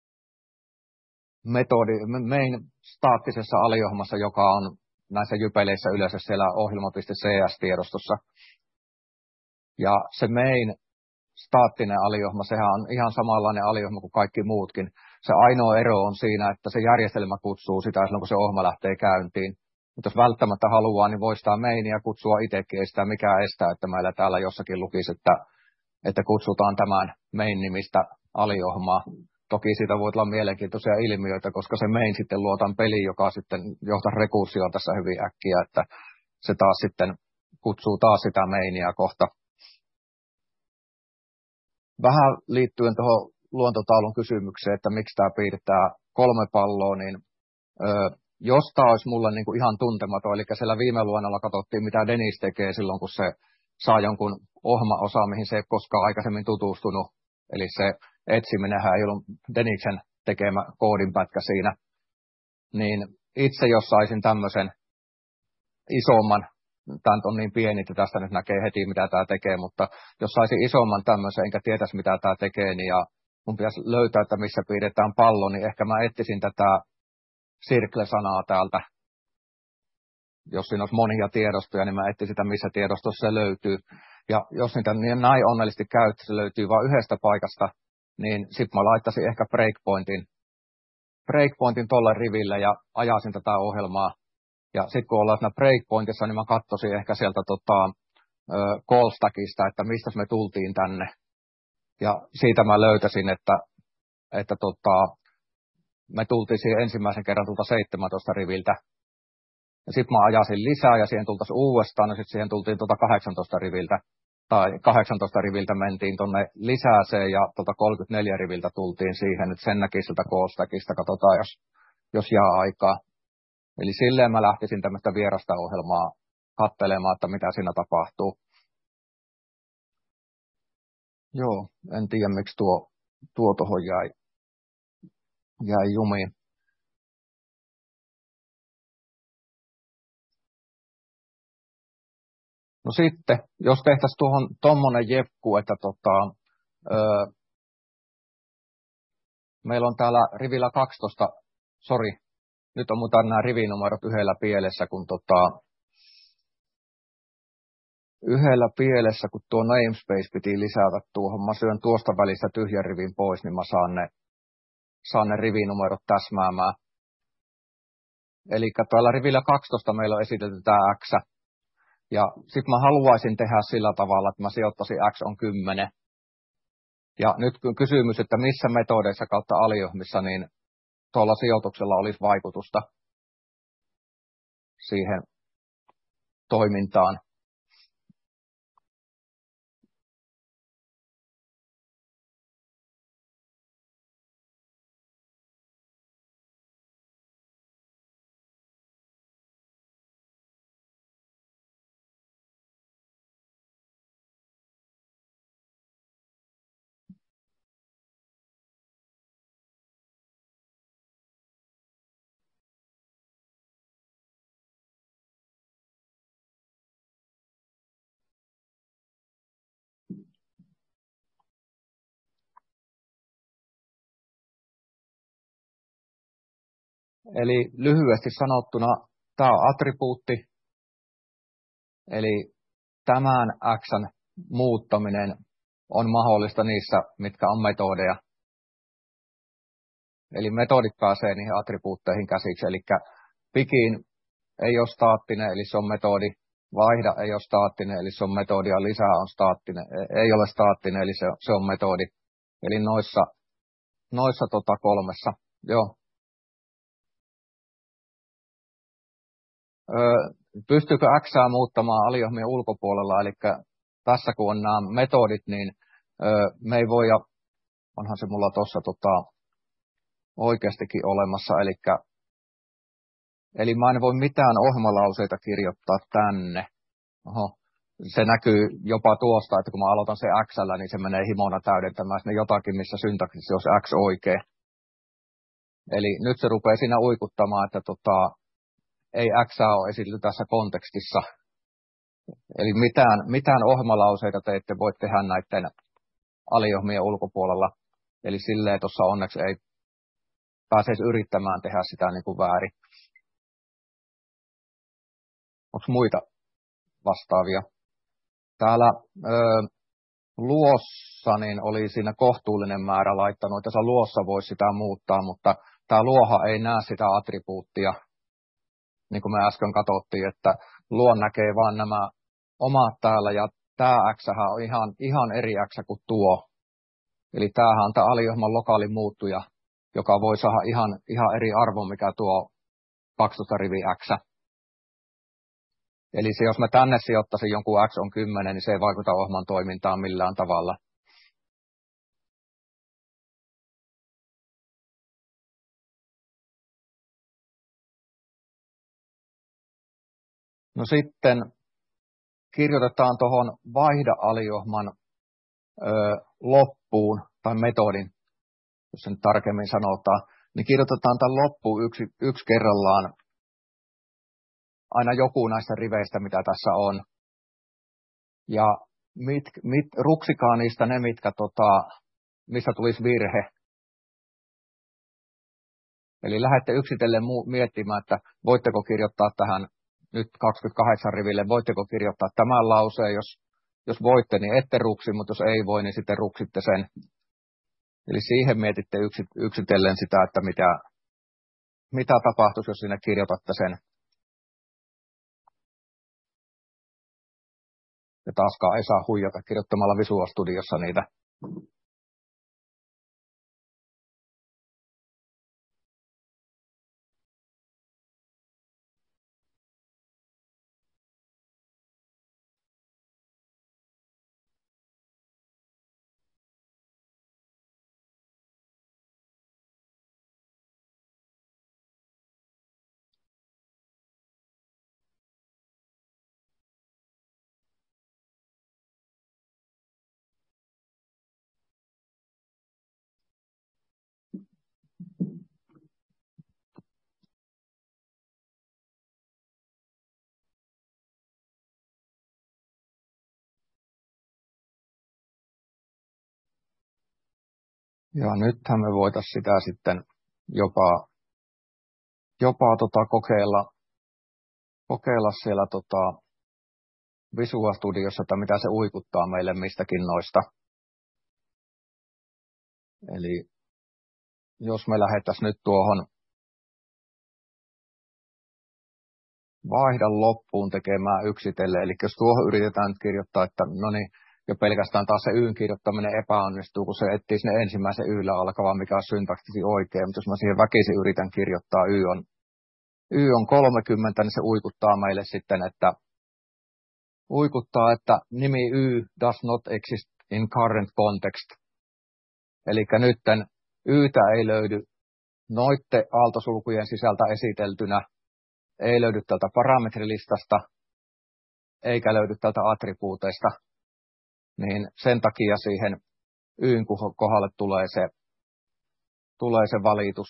metodi, main staattisessa aliohjelmassa, joka on näissä jypeleissä yleensä siellä ohjelma.cs-tiedostossa. Ja se main staattinen aliohjelma, sehän on ihan samanlainen aliohjelma kuin kaikki muutkin. Se ainoa ero on siinä, että se järjestelmä kutsuu sitä silloin, kun se ohjelma lähtee käyntiin. Mutta jos välttämättä haluaa, niin voi sitä mainia kutsua itsekin, ei sitä mikään estää, että meillä täällä jossakin lukisi, että, että kutsutaan tämän main-nimistä aliohjelmaa. Toki siitä voi olla mielenkiintoisia ilmiöitä, koska se main sitten luotaan peli, joka sitten johtaa rekursioon tässä hyvin äkkiä, että se taas sitten kutsuu taas sitä mainia kohta. Vähän liittyen tuohon luontotaulun kysymykseen, että miksi tämä piirtää kolme palloa, niin ö, jos tämä olisi mulle niin kuin ihan tuntematon, eli siellä viime luonnolla katsottiin, mitä Dennis tekee silloin, kun se saa jonkun ohjelmaosaa, mihin se ei koskaan aikaisemmin tutustunut, eli se etsiminenhän ei ollut Denniksen tekemä koodinpätkä siinä, niin itse jos saisin tämmöisen isomman, tämä on niin pieni, että tästä nyt näkee heti, mitä tämä tekee, mutta jos saisin isomman tämmöisen, enkä tietäisi, mitä tämä tekee, niin ja mun pitäisi löytää, että missä piirretään pallo, niin ehkä mä etsisin tätä circle-sanaa täältä. Jos siinä olisi monia tiedostoja, niin mä etsisin sitä, missä tiedostossa se löytyy. Ja jos niitä niin näin onnellisesti käy, että se löytyy vain yhdestä paikasta, niin sitten mä laittaisin ehkä breakpointin, breakpointin tuolle riville ja ajasin tätä ohjelmaa. Ja sitten kun ollaan siinä breakpointissa, niin mä katsoisin ehkä sieltä tota, call stackista, että mistä me tultiin tänne. Ja siitä mä löytäisin, että, että tota, me tultiin siihen ensimmäisen kerran tuolta seitsemäntoista riviltä. Ja sitten mä ajasin lisää ja siihen tultaisiin uudestaan, ja sitten siihen tultiin tuolta kahdeksantoista riviltä. Tai kahdeksantoista riviltä mentiin tuonne lisääseen ja tuolta kolmekymmentäneljä riviltä tultiin siihen. Nyt sen näki siltä call stackista, katsotaan jos, jos jää aikaa. Eli silleen mä lähtisin tämmöistä vierasta ohjelmaa katselemaan, että mitä siinä tapahtuu. Joo, en tiedä miksi tuo, tuo tuohon jäi, jäi jumiin. No sitten, jos tehtäisiin tuohon tommonen jepku, että tota, öö, meillä on täällä rivillä kaksitoista, sori, nyt on muuten nämä rivinumerot yhdellä pielessä, kun tota, yhdellä pielessä, kun tuo namespace piti lisätä tuohon, mä syön tuosta välistä tyhjän rivin pois, niin mä saan ne, saan ne rivinumerot täsmäämään. Eli täällä rivillä kaksitoista meillä on esitelty tämä X, ja sitten mä haluaisin tehdä sillä tavalla, että mä sijoittaisin X on kymmenen. Ja nyt kysymys, että missä metodeissa kautta aliohjelmissa, niin tuolla sijoituksella olisi vaikutusta siihen toimintaan. Eli lyhyesti sanottuna, tämä on attribuutti, eli tämän X:n muuttaminen on mahdollista niissä, mitkä on metodeja. Eli metodit pääsee niihin attribuutteihin käsiksi, eli begin ei ole staattinen, eli se on metodi, vaihda ei ole staattinen, eli se on metodi, ja lisää on staattinen, ei ole staattinen, eli se, se on metodi. Eli noissa, noissa tota kolmessa, joo. Öö, pystyykö Xää muuttamaan aliohjelmien ulkopuolella, eli tässä kun on nämä metodit, niin öö, me ei voi, ja onhan se mulla tuossa tota, oikeastikin olemassa, eli, eli mä en voi mitään ohjelmalauseita kirjoittaa tänne. Oho, se näkyy jopa tuosta, että kun mä aloitan se X:llä, niin se menee himona täydentämään sinne jotakin, missä syntaksissa olisi X oikein. Eli nyt se rupeaa siinä uikuttamaan, että tota, ei X ole esitelty tässä kontekstissa. Eli mitään, mitään ohjelmalauseita te ette voi tehdä näiden aliohmien ulkopuolella. Eli silleen tuossa onneksi ei pääsisi yrittämään tehdä sitä niin kuin väärin. Onko muita vastaavia? Täällä öö, luossa niin oli siinä kohtuullinen määrä laittanut, että tässä luossa voisi sitä muuttaa, mutta tämä luoha ei näe sitä attribuuttia, niin kuin me äsken katsottiin, että luon näkee vaan nämä omat täällä, ja tämä X on ihan, ihan eri X kuin tuo. Eli tämähän on tämä aliohjelman lokaali muuttuja, joka voi saada ihan, ihan eri arvon, mikä tuo kaksitoista rivi X. Eli se, jos mä tänne sijoittaisin jonkun X on kymmenen, niin se ei vaikuta ohjelman toimintaan millään tavalla. No sitten kirjoitetaan tuohon vaihda-aliohjelman ö, loppuun, tai metodin, jos sen tarkemmin sanotaan, niin kirjoitetaan tämän loppuun yksi, yksi kerrallaan aina joku näistä riveistä, mitä tässä on. Ja mit, mit, ruksikaa niistä ne, mitkä, tota, missä tulisi virhe. Eli lähdette yksitellen miettimään, että voitteko kirjoittaa tähän nyt kaksikymmentäkahdeksan riville, voitteko kirjoittaa tämän lauseen, jos, jos voitte, niin ette ruksi, mutta jos ei voi, niin sitten ruksitte sen. Eli siihen mietitte yksitellen sitä, että mitä, mitä tapahtuisi, jos sinne kirjoitatte sen. Ja taaskaan ei saa huijata kirjoittamalla Visual Studiossa niitä. Ja nythän me voitaisiin sitä sitten jopa, jopa tota kokeilla, kokeilla siellä tota Visual Studiossa, että mitä se uikuttaa meille mistäkin noista. Eli jos me lähdettäisiin nyt tuohon vaihdan loppuun tekemään yksitellen, eli jos tuohon yritetään nyt kirjoittaa, että no niin, jo pelkästään taas se Yn kirjoittaminen epäonnistuu, kun se etsii sinne ensimmäisen Yllä alkavan, mikä on syntaktisesti oikein, mutta jos mä siihen väkisin yritän kirjoittaa Y on, y on kolmekymmentä, niin se uikuttaa meille sitten, että uikuttaa, että nimi Y does not exist in current context. Eli nytten Ytä ei löydy noitte aaltosulkujen sisältä esiteltynä, ei löydy tältä parametrilistasta, eikä löydy tältä attribuuteista, niin sen takia siihen Yn kohdalle tulee se, tulee se valitus.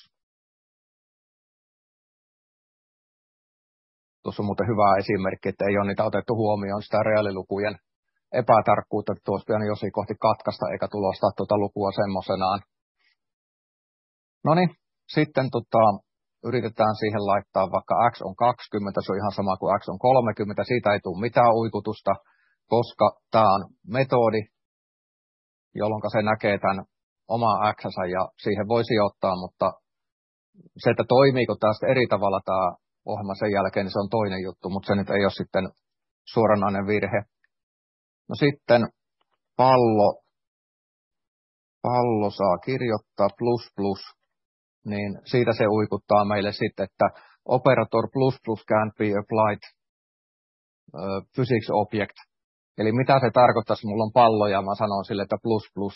Tuossa on muuten hyvä esimerkki, että ei ole niitä otettu huomioon sitä reaalilukujen epätarkkuutta, että tuossa pitänyt jossain kohti katkaista eikä tulostaa tuota lukua semmoisenaan. No niin, sitten tota, yritetään siihen laittaa vaikka X on kaksikymmentä, se on ihan sama kuin X on kolmekymmentä, siitä ei tule mitään uikutusta, koska tämä on metodi, jolloin se näkee tämän oman X-sä ja siihen voi sijoittaa, mutta se, että toimiiko tästä eri tavalla tämä ohjelma sen jälkeen, niin se on toinen juttu, mutta se nyt ei ole sitten suoranainen virhe. No sitten pallo, pallo saa kirjoittaa plus plus, niin siitä se uikuttaa meille sitten, että operator plus plus can't be applied uh, physics object. Eli mitä se tarkoittaisi, mulla on pallo ja mä sanon sille, että plus plus.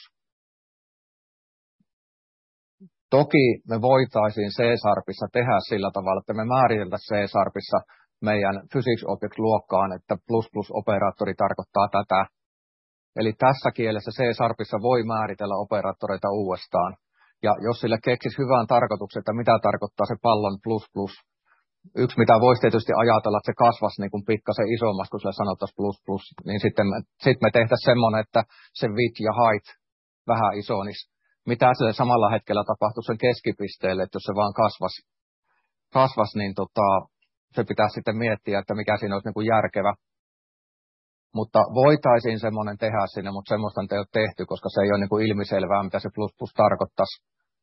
Toki me voitaisiin C-sharpissa tehdä sillä tavalla, että me määriteltäisiin C-sharpissa meidän physics object luokkaan, että plus plus operaattori tarkoittaa tätä. Eli tässä kielessä C-sharpissa voi määritellä operaattoreita uudestaan. Ja jos sille keksisi hyvän tarkoituksen, että mitä tarkoittaa se pallon plus plus. Yksi, mitä voisi tietysti ajatella, että se kasvaisi niin kuin pikkasen isommaksi, kun sille sanottaisiin plus plus, niin sitten me, sit me tehtäisiin semmoinen, että se width ja height vähän isonisi. Mitä sille samalla hetkellä tapahtuu sen keskipisteelle, että jos se vaan kasvasi, kasvasi niin tota, se pitää sitten miettiä, että mikä siinä olisi niin kuin järkevä. Mutta voitaisiin semmoinen tehdä sinne, mutta semmoista ei ole tehty, koska se ei ole niin kuin ilmiselvää, mitä se plus plus tarkoittaisi.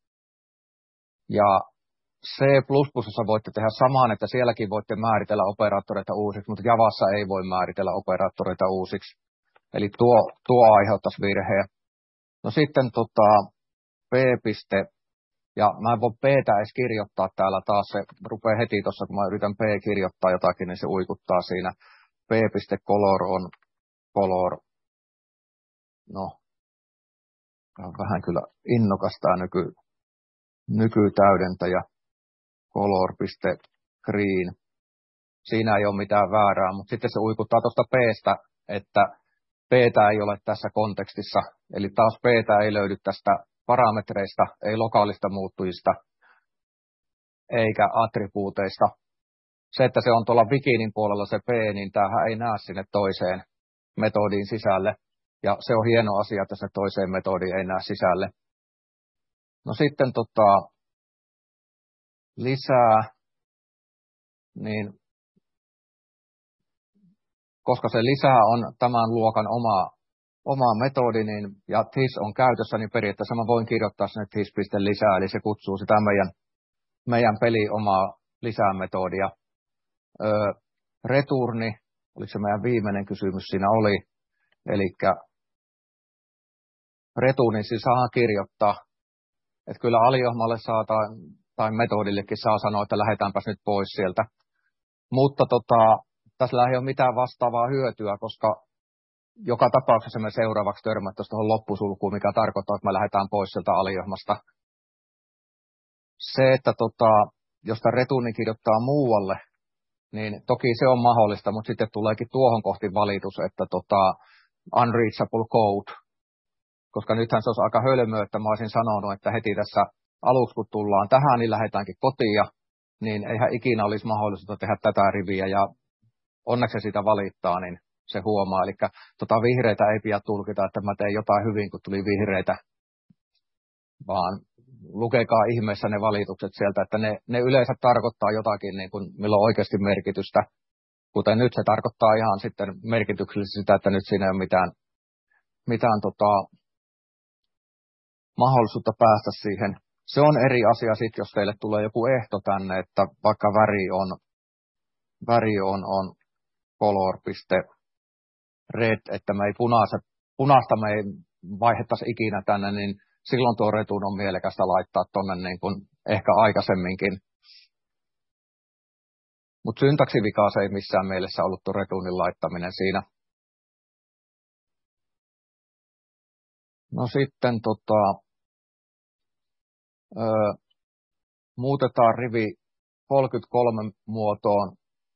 Ja C plus plusissa voitte tehdä samaan, että sielläkin voitte määritellä operaattoreita uusiksi, mutta Javassa ei voi määritellä operaattoreita uusiksi. Eli tuo, tuo aiheuttaisi virheen. No sitten tota, P. Ja mä en voi P:tä edes kirjoittaa täällä taas. Se rupeaa heti tuossa, kun mä yritän P kirjoittaa jotakin, niin se uikuttaa siinä. P.color on color. No, on vähän kyllä innokas tää nyky, nykytäydentäjä. Color.green. Siinä ei ole mitään väärää, mutta sitten se uikuttaa tuosta P:stä, että P:tä ei ole tässä kontekstissa. Eli taas P:tä ei löydy tästä parametreista, ei lokaalista muuttujista, eikä attribuuteista. Se, että se on tuolla bikinin puolella se P, niin tämähän ei näe sinne toiseen metodiin sisälle. Ja se on hieno asia, että se toiseen metodiin ei näe sisälle. No sitten tota, lisää, niin koska se lisää on tämän luokan oma, oma metodi, niin, ja this on käytössä, niin periaatteessa mä voin kirjoittaa sinne this.lisää, eli se kutsuu sitä meidän, meidän peli omaa lisäämetodia. Öö, returni, oliko se meidän viimeinen kysymys siinä oli, eli returnin siis saa kirjoittaa, että kyllä aliohmalle saa tai, tai metodillekin saa sanoa, että lähdetäänpäs nyt pois sieltä, mutta tota, tässä ei ole mitään vastaavaa hyötyä, koska joka tapauksessa me seuraavaksi törmättäisiin tuohon loppusulkuun, mikä tarkoittaa, että me lähdetään pois sieltä aliohmasta. Se, että tota, jos tämä returni kirjoittaa muualle, niin toki se on mahdollista, mutta sitten tuleekin tuohon kohti valitus, että tota, unreachable code, koska nythän se olisi aika hölmöä, että mä olisin sanonut, että heti tässä aluksi kun tullaan tähän, niin lähdetäänkin kotiin, niin eihän ikinä olisi mahdollisuutta tehdä tätä riviä, ja onneksi se sitä valittaa, niin se huomaa. Eli tota vihreitä ei pidä tulkita, että mä teen jotain hyvin, kun tuli vihreitä, vaan lukekaa ihmeessä ne valitukset sieltä, että ne, ne yleensä tarkoittaa jotakin, niin kuin, millä on oikeasti merkitystä. Kuten nyt se tarkoittaa ihan sitten merkityksellisesti sitä, että nyt siinä ei ole mitään, mitään tota, mahdollisuutta päästä siihen. Se on eri asia sitten, jos teille tulee joku ehto tänne, että vaikka väri on, väri on, on color.red, että me ei punaista, punaista me ei vaihdettaisi ikinä tänne, niin silloin tuo retun on mielekästä laittaa tuonne niin kuin ehkä aikaisemminkin. Mutta syntaksivikaa se ei missään mielessä ollut tuo retunin laittaminen siinä. No sitten tota, ö, muutetaan rivi kolmekymmentäkolme muotoon.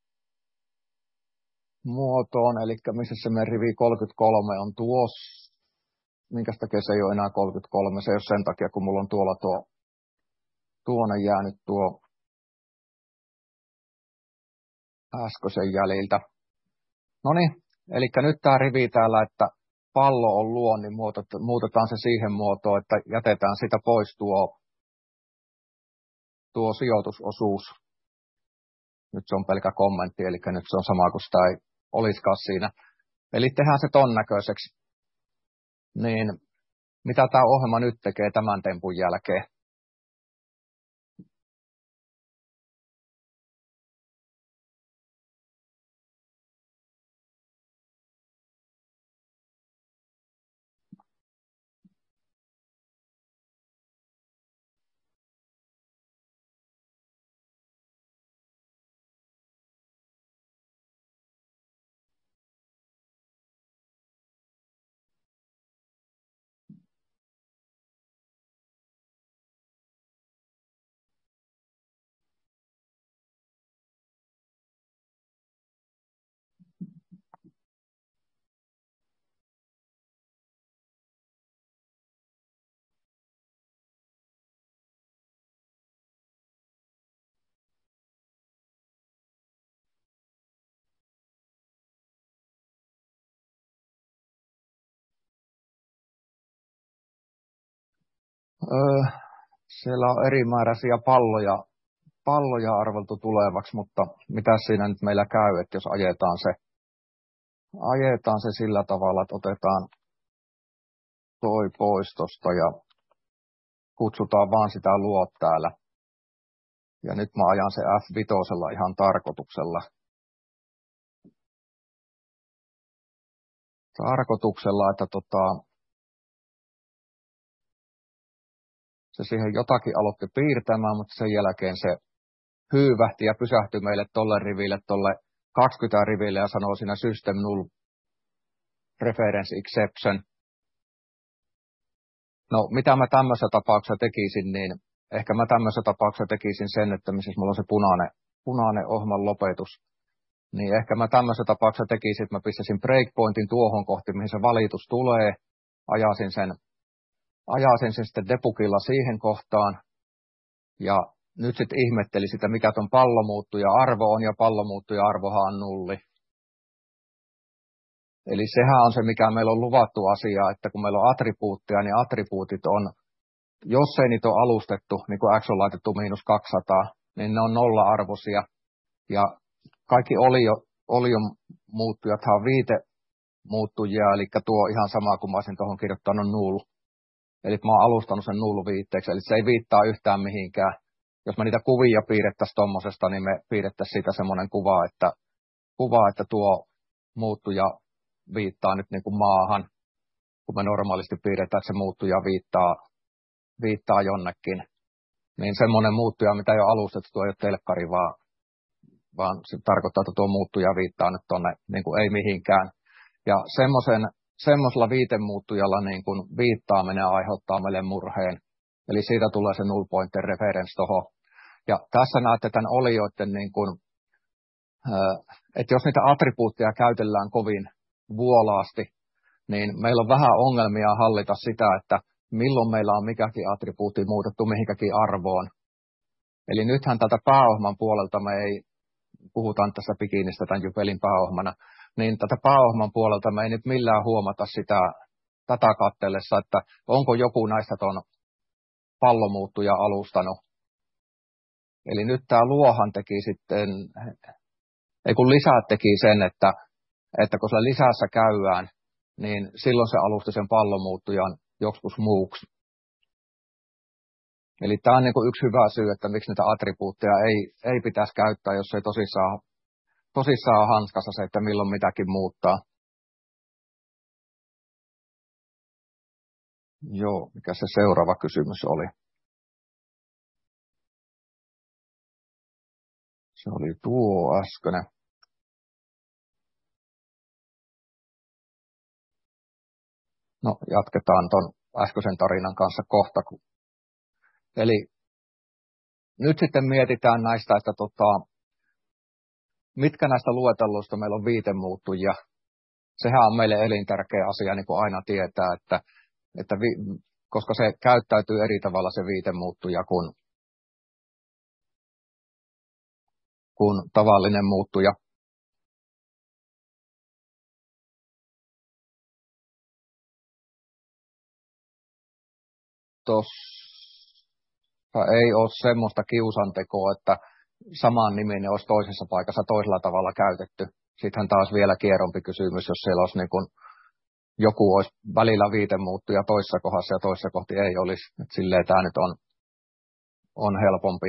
muotoon, eli missä se meidän rivi kolmekymmentäkolme on tuossa. Minkäs takia se ei ole enää kolmekymmentäkolme, se ei ole sen takia, kun mulla on tuolla tuo, tuonne jäänyt tuo äskeisen jäljiltä. No niin, eli nyt tämä rivi täällä, että pallo on luon, niin muutetaan se siihen muotoon, että jätetään sitä pois tuo, tuo sijoitusosuus. Nyt se on pelkä kommentti, eli nyt se on sama kuin sitä ei olisikaan siinä. Eli tehdään se ton näköiseksi. Niin mitä tämä ohjelma nyt tekee tämän tempun jälkeen? Öö, siellä on erimääräisiä palloja, palloja arveltu tulevaksi, mutta mitä siinä nyt meillä käy, että jos ajetaan se, ajetaan se sillä tavalla, että otetaan toi pois tosta ja kutsutaan vaan sitä luot täällä. Ja nyt mä ajan se F viisi ihan tarkoituksella. Tarkoituksella, että tota, se siihen jotakin aloitti piirtämään, mutta sen jälkeen se hyyvähti ja pysähtyi meille tolle riville, tolle kaksikymmentä riville ja sanoo siinä system null reference exception. No, mitä mä tämmöisessä tapauksessa tekisin, niin ehkä mä tämmöisessä tapauksessa tekisin sen, että missä mulla on se punainen, punainen ohjelman lopetus. Niin ehkä mä tämmöisessä tapauksessa tekisin, että mä pistäisin breakpointin tuohon kohti, mihin se valitus tulee. Ajasin sen, ajasin sen sitten debugilla siihen kohtaan. Ja nyt sitten ihmetteli sitä, mikä ton pallomuuttuja arvo on, ja pallomuuttuja arvohan on nulli. Eli sehän on se, mikä meillä on luvattu asia, että kun meillä on attribuutteja, niin attribuutit on, jos ei niitä ole alustettu, niin kuin X on laitettu miinus kaksisataa, niin ne on nolla-arvoisia. Ja kaikki olio, olion muuttujathan on viitemuuttujia, eli tuo ihan sama kuin mä olisin tuohon kirjoittanut null. Eli mä oon alustanut sen null viitteeksi, eli se ei viittaa yhtään mihinkään. Jos me niitä kuvia piirrettäisiin tuommoisesta, niin me piirrettäisiin siitä semmoinen kuva, että, kuva, että tuo muuttuja viittaa nyt niin kuin maahan, kun me normaalisti piirretään, että se muuttuja viittaa, viittaa jonnekin. Niin semmoinen muuttuja, mitä ei ole alustettu, tuo ei ole telkkari, vaan, vaan se tarkoittaa, että tuo muuttuja viittaa nyt tuonne niin kuin ei mihinkään. Ja semmoisen, semmoisella viitemuuttujalla niin kuin viittaaminen aiheuttaa meille murheen. Eli siitä tulee se null pointer reference tuohon. Ja tässä näette tämän olioiden, niin kuin, että jos niitä attribuutteja käytellään kovin vuolaasti, niin meillä on vähän ongelmia hallita sitä, että milloin meillä on mikäkin attribuutti muutettu mihinkäkin arvoon. Eli nythän tältä pääohjelman puolelta me ei, puhutaan tässä Pikinistä tämän Jupelin pääohjelmana, niin tätä pääohjelman puolelta me ei nyt millään huomata sitä tätä katsellessa, että onko joku näistä ton pallomuuttuja alustanut. Eli nyt tämä luohan teki sitten, ei kun lisää teki sen, että, että kun sillä lisässä käydään, niin silloin se alusti sen pallomuuttujan joskus muuksi. Eli tämä on niin kuin yksi hyvä syy, että miksi niitä attribuutteja ei, ei pitäisi käyttää, jos ei tosissaan, tosissaan ole hanskassa se, että milloin mitäkin muuttaa. Joo, mikä se seuraava kysymys oli? Se oli tuo äskeinen. No, jatketaan tuon äskeisen tarinan kanssa kohta. Eli nyt sitten mietitään näistä, että tota, mitkä näistä luetelluista meillä on viitemuuttujia. Sehän on meille elintärkeä asia, niin kuin aina tietää, että, että vi, koska se käyttäytyy eri tavalla se viitemuuttuja kuin, kuin tavallinen muuttuja. Tuossa ei ole semmoista kiusantekoa, että saman niminen olisi toisessa paikassa toisella tavalla käytetty. Sittenhän taas vielä kierrompi kysymys, jos siellä olisi niin kuin joku olisi välillä viitemuuttuja toisessa kohdassa ja toisessa kohti ei olisi. Et silleen tämä nyt on, on helpompi.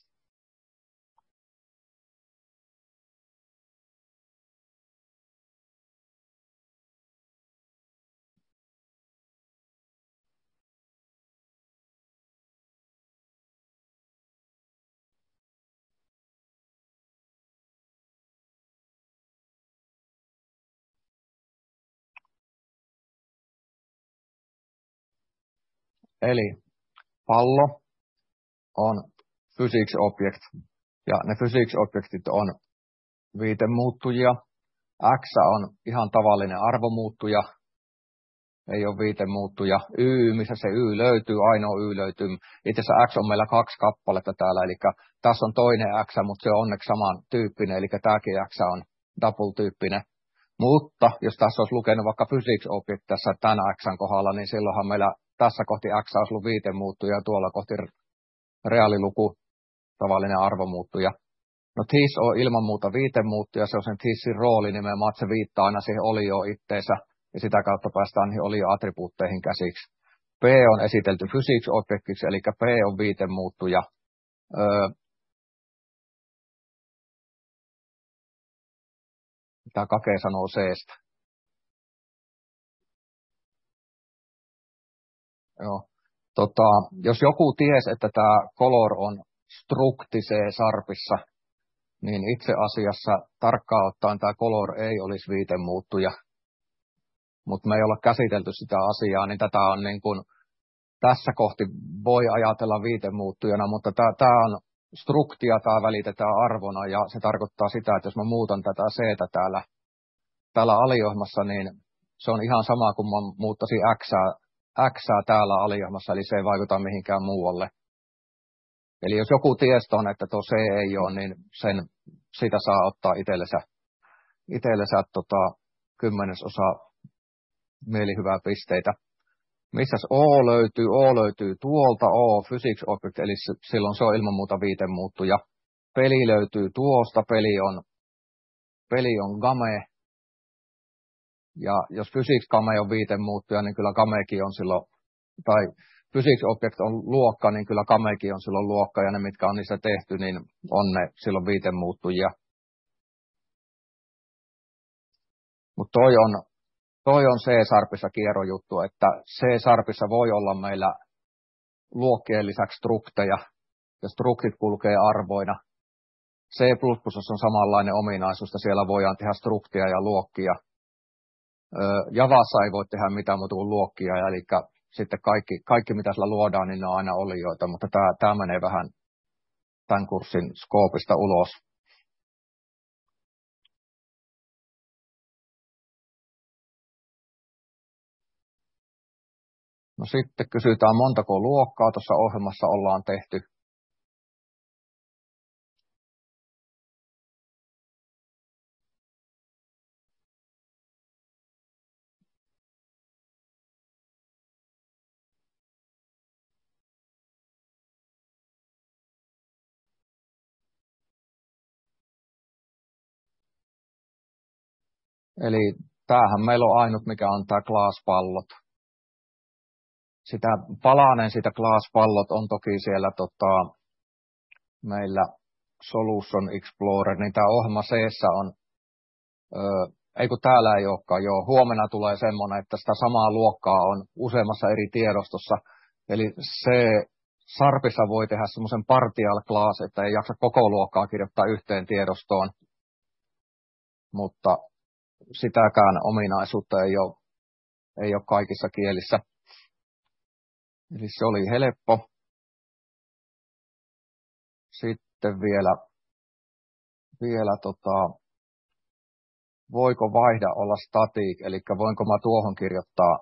Eli pallo on physics object, ja ne physics objectit on viitemuuttujia. X on ihan tavallinen arvomuuttuja, ei ole viitemuuttuja. Y, missä se Y löytyy, ainoa Y löytyy. Itse asiassa X on meillä kaksi kappaletta täällä, eli tässä on toinen X, mutta se on onneksi samantyyppinen, eli tämäkin X on double-tyyppinen. Mutta jos tässä olisi lukenut vaikka physics object tässä tämän X:n kohdalla, niin silloinhan meillä tässä kohti X olisi ollut viitemuuttuja ja tuolla kohti reaaliluku, tavallinen arvomuuttuja. No Thiss on ilman muuta viitemuuttuja, se on sen Thissin rooli nimenomaan, että se viittaa aina siihen olioon itteensä ja sitä kautta päästään niihin olioattribuutteihin käsiksi. P on esitelty physics objectiksi, eli P on viitemuuttuja. Öö, mitä Kake sanoo C:stä? Joo. Tota, jos joku ties, että tämä color on strukti C-sarpissa, niin itse asiassa tarkkaan ottaen tämä color ei olisi viitemuuttuja, mutta me ei olla käsitelty sitä asiaa, niin tätä on niin kuin, tässä kohti voi ajatella viitemuuttujana, mutta tämä, tämä on struktia, tämä välitetään arvona, ja se tarkoittaa sitä, että jos mä muutan tätä C-tä täällä, täällä aliohmassa, niin se on ihan sama kuin mä muuttaisin X-ää, X-ää täällä aliohmassa, eli se ei vaikuta mihinkään muualle. Eli jos joku tiesto on, että tuo C ei ole, niin sen, sitä saa ottaa itsellensä, itsellensä tota, kymmenesosa mielihyvää pisteitä. Missäs O löytyy? O löytyy tuolta, O physics object, eli silloin se on ilman muuta viitemuuttuja. Peli löytyy tuosta, peli on, peli on game. Ja jos physics game on viitemuuttuja, niin kyllä gamekin on silloin, tai physics object on luokka, niin kyllä gamekin on silloin luokka, ja ne, mitkä on niistä tehty, niin on ne silloin viitemuuttujia. Mutta toi on, toi on C-sarpissa kierrojuttu, että C-sarpissa voi olla meillä luokkien lisäksi strukteja, ja struktit kulkee arvoina. C plus plus on samanlainen ominaisuus, että siellä voidaan tehdä struktia ja luokkia. Javassa ei voi tehdä mitään muuta kuin luokkia, eli sitten kaikki, kaikki mitä sillä luodaan, niin ne on aina olioita, mutta tämä, tämä menee vähän tämän kurssin skoopista ulos. No sitten kysytään, montako luokkaa tuossa ohjelmassa ollaan tehty. Eli tämähän meillä on ainut, mikä on tämä class-pallot. Sitä palanen, sitä class-pallot on toki siellä tota, meillä Solution Explorer, niin tämä ohjelma C:ssä on, öö, ei kun täällä ei olekaan, joo, huomenna tulee semmoinen, että sitä samaa luokkaa on useammassa eri tiedostossa, eli se Sarpissa voi tehdä semmoisen partial class, että ei jaksa koko luokkaa kirjoittaa yhteen tiedostoon, mutta sitäkään ominaisuutta ei ole, ei ole kaikissa kielissä. Eli se oli helppo. Sitten vielä, vielä tota, voiko vaihda olla static, eli voinko mä tuohon kirjoittaa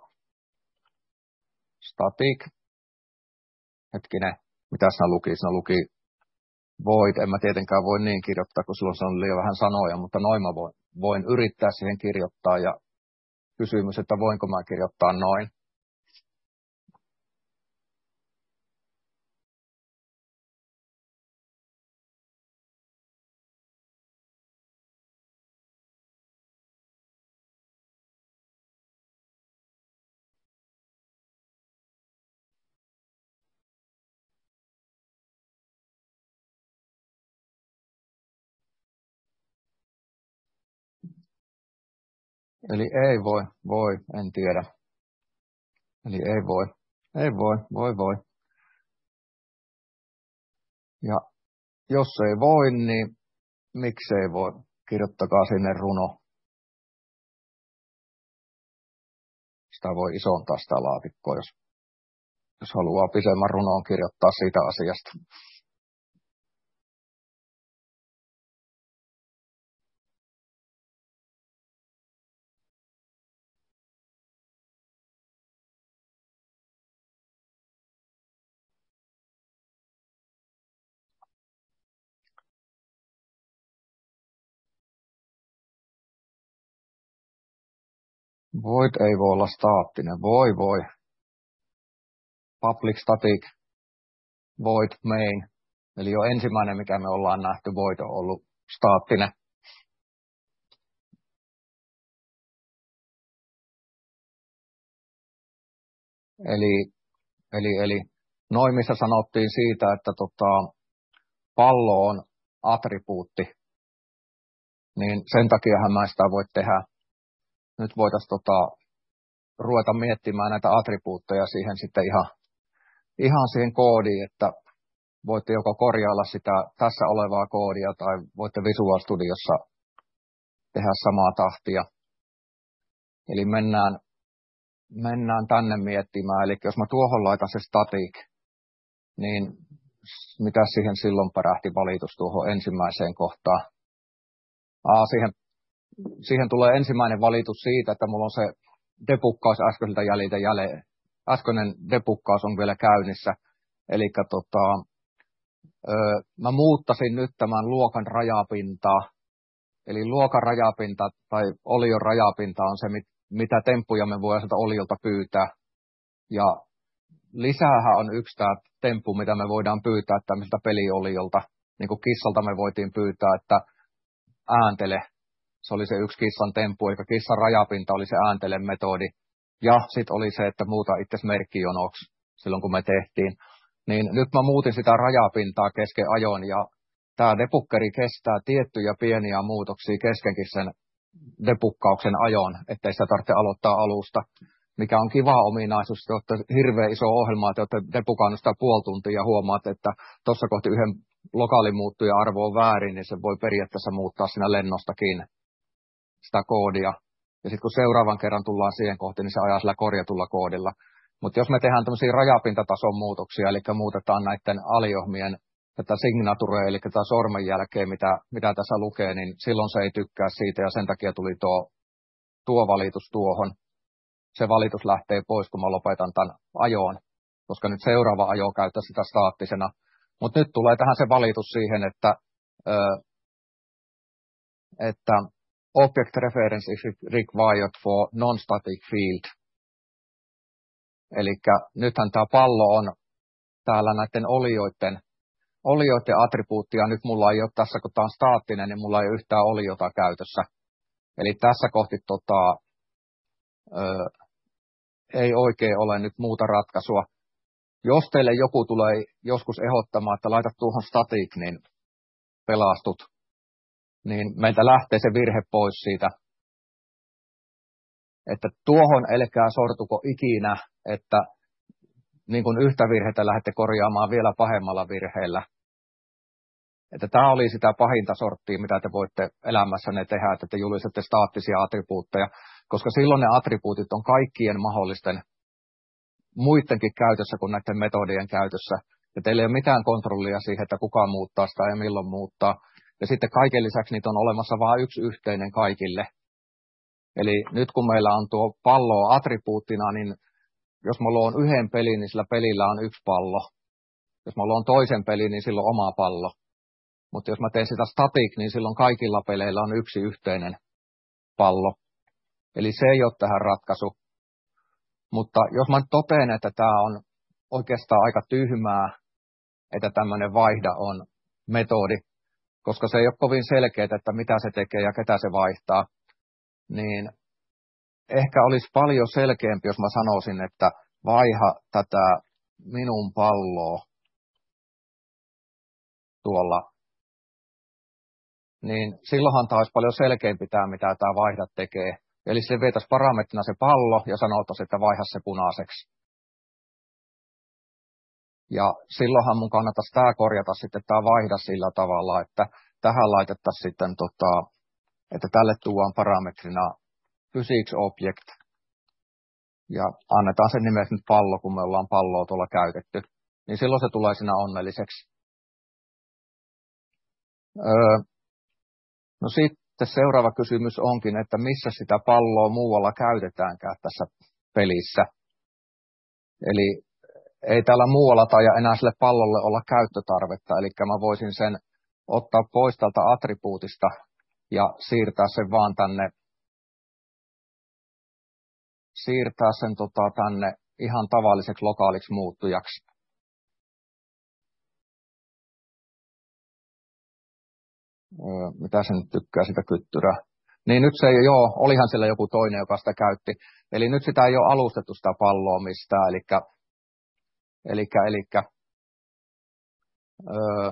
static. Hetkinen, mitä sinä luki? Sinä luki void, en mä tietenkään voi niin kirjoittaa, kun silloin se on liian vähän sanoja, mutta noin mä voin, voin yrittää siihen kirjoittaa, ja kysymys, että voinko mä kirjoittaa noin. Eli ei voi, voi, en tiedä. Eli ei voi, ei voi, voi, voi. Ja jos ei voi, niin miksei voi? Kirjoittakaa sinne runo. Sitä voi isontaa sitä laatikkoa, jos, jos haluaa pisemmän runoon kirjoittaa siitä asiasta. Void ei voi olla staattinen. Voi, voi. public static void main. Eli jo ensimmäinen, mikä me ollaan nähty, void on ollut staattinen. Eli, eli, eli noin, missä sanottiin siitä, että tota, pallo on attribuutti, niin sen takiahan mä sitä voi tehdä. Nyt voitaisiin tota, ruveta miettimään näitä attribuutteja siihen sitten ihan, ihan siihen koodiin, että voitte joko korjailla sitä tässä olevaa koodia tai voitte Visual Studiossa tehdä samaa tahtia. Eli mennään, mennään tänne miettimään. Eli jos mä tuohon laitan se static, niin mitä siihen silloin pärähti valitus tuohon ensimmäiseen kohtaan? Aa, siihen, siihen tulee ensimmäinen valitus siitä, että mulla on se debuggaus äskeiseltä jäljiltä jälleen. Äskeinen debuggaus on vielä käynnissä. Eli tota, öö, mä muuttasin nyt tämän luokan rajapintaa. Eli luokan rajapinta tai olion rajapinta on se, mit, mitä temppuja me voidaan sieltä oliolta pyytää. Ja lisäähän on yksi tämä temppu, mitä me voidaan pyytää tämmöiseltä pelioliolta. Niin kuin kissalta me voitiin pyytää, että ääntele. Se oli se yksi kissan temppu, eikä kissan rajapinta oli se ääntele-metodi. Ja sitten oli se, että muuta itse merkkijonoksi silloin, kun me tehtiin. Niin nyt mä muutin sitä rajapintaa kesken ajon, ja tämä debuggeri kestää tiettyjä pieniä muutoksia keskenkin sen debuggauksen ajon, ettei sitä tarvitse aloittaa alusta. Mikä on kiva ominaisuus, että olette hirveän iso ohjelma, että olette debugannut sitä puoli tuntia ja huomaat, että tuossa kohti yhden lokaalimuuttujan arvo on väärin, niin se voi periaatteessa muuttaa siinä lennostakin sitä koodia. Ja sitten kun seuraavan kerran tullaan siihen kohti, niin se ajaa sillä korjatulla koodilla. Mutta jos me tehdään tämmöisiä rajapintatason muutoksia, eli muutetaan näiden aliohmien tätä signaturea, eli tätä sormenjälkeä, mitä, mitä tässä lukee, niin silloin se ei tykkää siitä, ja sen takia tuli tuo, tuo valitus tuohon. Se valitus lähtee pois, kun mä lopetan tämän ajoon, koska nyt seuraava ajo käyttää sitä staattisena. Mutta nyt tulee tähän se valitus siihen, että, ö, että object reference is required for non-static field. Eli nythän tämä pallo on täällä näiden olioiden, olioiden attribuuttia. Nyt mulla ei ole tässä, kun tämä on staattinen, niin mulla ei ole yhtään oliota käytössä. Eli tässä kohti tota, ö, ei oikein ole nyt muuta ratkaisua. Jos teille joku tulee joskus ehdottamaan, että laita tuohon static, niin pelastut, niin meiltä lähtee se virhe pois siitä. Että tuohon älkää sortuko ikinä, että niin kuin yhtä virhettä lähdette korjaamaan vielä pahemmalla virheellä. Että tämä oli sitä pahinta sorttia, mitä te voitte elämässänne tehdä, että te julistatte staattisia attribuutteja, koska silloin ne attribuutit on kaikkien mahdollisten muidenkin käytössä kuin näiden metodien käytössä. Ja teillä ei ole mitään kontrollia siihen, että kuka muuttaa sitä ja milloin muuttaa. Ja sitten kaiken lisäksi niitä on olemassa vain yksi yhteinen kaikille. Eli nyt kun meillä on tuo pallo attribuuttina, niin jos mulla on yhden pelin, niin sillä pelillä on yksi pallo. Jos mulla on toisen pelin, niin silloin oma pallo. Mutta jos mä teen sitä static, niin silloin kaikilla peleillä on yksi yhteinen pallo. Eli se ei ole tähän ratkaisu. Mutta jos mä totean, että tämä on oikeastaan aika tyhmää, että tämmöinen vaihda on metodi, koska se ei ole kovin selkeää, että mitä se tekee ja ketä se vaihtaa, niin ehkä olisi paljon selkeämpi, jos mä sanoisin, että vaiha tätä minun palloa tuolla, niin silloinhan tämä olisi paljon selkeämpi tämä, mitä tämä vaihda tekee. Eli se vietäisi parametrina se pallo ja sanottaisiin, että vaiha se punaiseksi. Ja silloinhan mun kannattaisi tämä korjata sitten tämä vaihda sillä tavalla, että tähän laitettaisiin sitten, tota, että tälle tuodaan parametrina physics object. Ja annetaan sen nimeksi nyt pallo, kun me ollaan palloa tuolla käytetty. Niin silloin se tulee siinä onnelliseksi. Öö, no sitten seuraava kysymys onkin, että missä sitä palloa muualla käytetäänkään tässä pelissä. Eli ei täällä muualla tai enää sille pallolle olla käyttötarvetta, eli mä voisin sen ottaa pois tältä attribuutista ja siirtää sen vaan tänne, siirtää sen tota tänne ihan tavalliseksi lokaaliksi muuttujaksi. Öö, mitä se nyt tykkää sitä kyttyrää? Niin nyt se ei, joo, olihan siellä joku toinen, joka sitä käytti. Eli nyt sitä ei ole alustettu sitä palloa mistään, eli, eli, eli öö,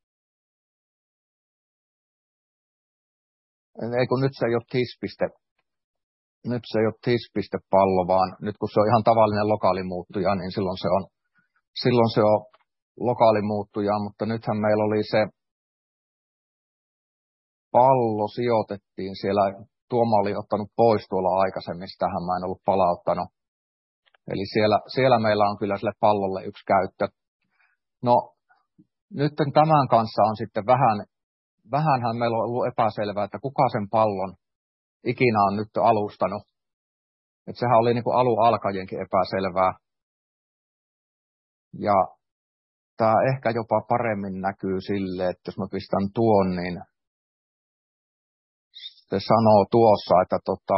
ei kun nyt se ei ole tispiste, nyt se ei ole tispistepallo, vaan nyt kun se on ihan tavallinen lokaalimuuttuja, niin silloin se on, silloin se on lokaalimuuttuja, mutta nythän meillä oli se pallo sijoitettiin siellä, Tuoma oli ottanut pois tuolla aikaisemmin, sitähän mä en ollut palauttanut. Eli siellä, siellä meillä on kyllä sille pallolle yksi käyttö. No nyt tämän kanssa on sitten vähän, vähänhän meillä on ollut epäselvää, että kuka sen pallon ikinä on nyt alustanut. Että sehän oli niin kuin alun alkajienkin epäselvää. Ja tämä ehkä jopa paremmin näkyy sille, että jos mä pistän tuon, niin se sanoo tuossa, että tota,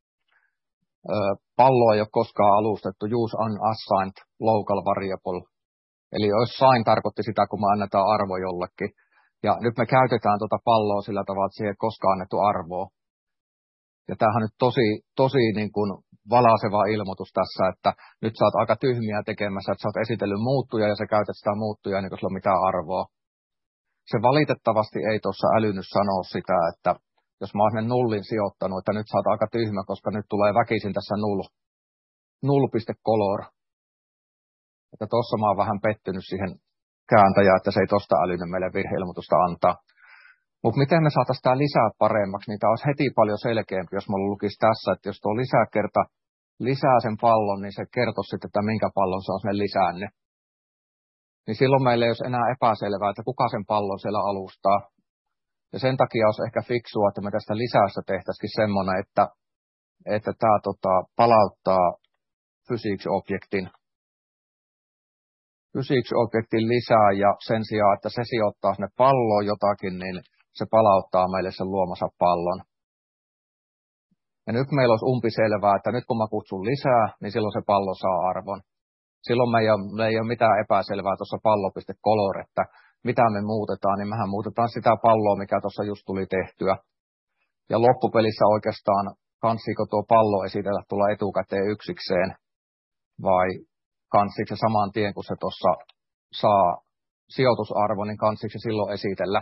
pallo ei ole koskaan alustettu, use unassigned local variable. Eli jos sign tarkoitti sitä, kun me annetaan arvo jollekin. Ja nyt me käytetään tuota palloa sillä tavalla, että siihen ei koskaan annettu arvoa. Ja tämähän on nyt tosi, tosi niin kuin valaiseva ilmoitus tässä, että nyt sä oot aika tyhmiä tekemässä, että sä oot esitellyt muuttuja ja sä käytät sitä muuttuja niin kuin sulla on mitään arvoa. Se valitettavasti ei tuossa älynyt sanoa sitä, että jos mä oon sinne nullin sijoittanut, että nyt sä oot aika tyhmä, koska nyt tulee väkisin tässä null, null.color. Että tossa mä oon vähän pettynyt siihen kääntäjään, että se ei tosta älynyt meille virheilmoitusta antaa. Mutta miten me saataisiin tämä lisää paremmaksi, niin tämä olisi heti paljon selkeämpi, jos mulla lukisi tässä, että jos tuo lisää kerta lisää sen pallon, niin se kertoisi sitten, että minkä pallon se on sinne lisännyt. Niin silloin meillä ei olisi enää epäselvää, että kuka sen pallon siellä alustaa. Ja sen takia olisi ehkä fiksua, että me tästä lisäystä tehtäisikin semmoinen, että, että tämä tota, palauttaa physics-objektin physics-objektin lisää ja sen sijaan, että se sijoittaa sinne palloon jotakin, niin se palauttaa meille sen luomansa pallon. Ja nyt meillä olisi umpiselvää, että nyt kun mä kutsun lisää, niin silloin se pallo saa arvon. Silloin me ei ole, me ei ole mitään epäselvää tuossa pallo.color, että mitä me muutetaan, niin mehän muutetaan sitä palloa, mikä tuossa just tuli tehtyä. Ja loppupelissä oikeastaan, kansiiko tuo pallo esitellä tulla etukäteen yksikseen, vai kansiksi se saman tien, kun se tuossa saa sijoitusarvo, niin kansiksi se silloin esitellä.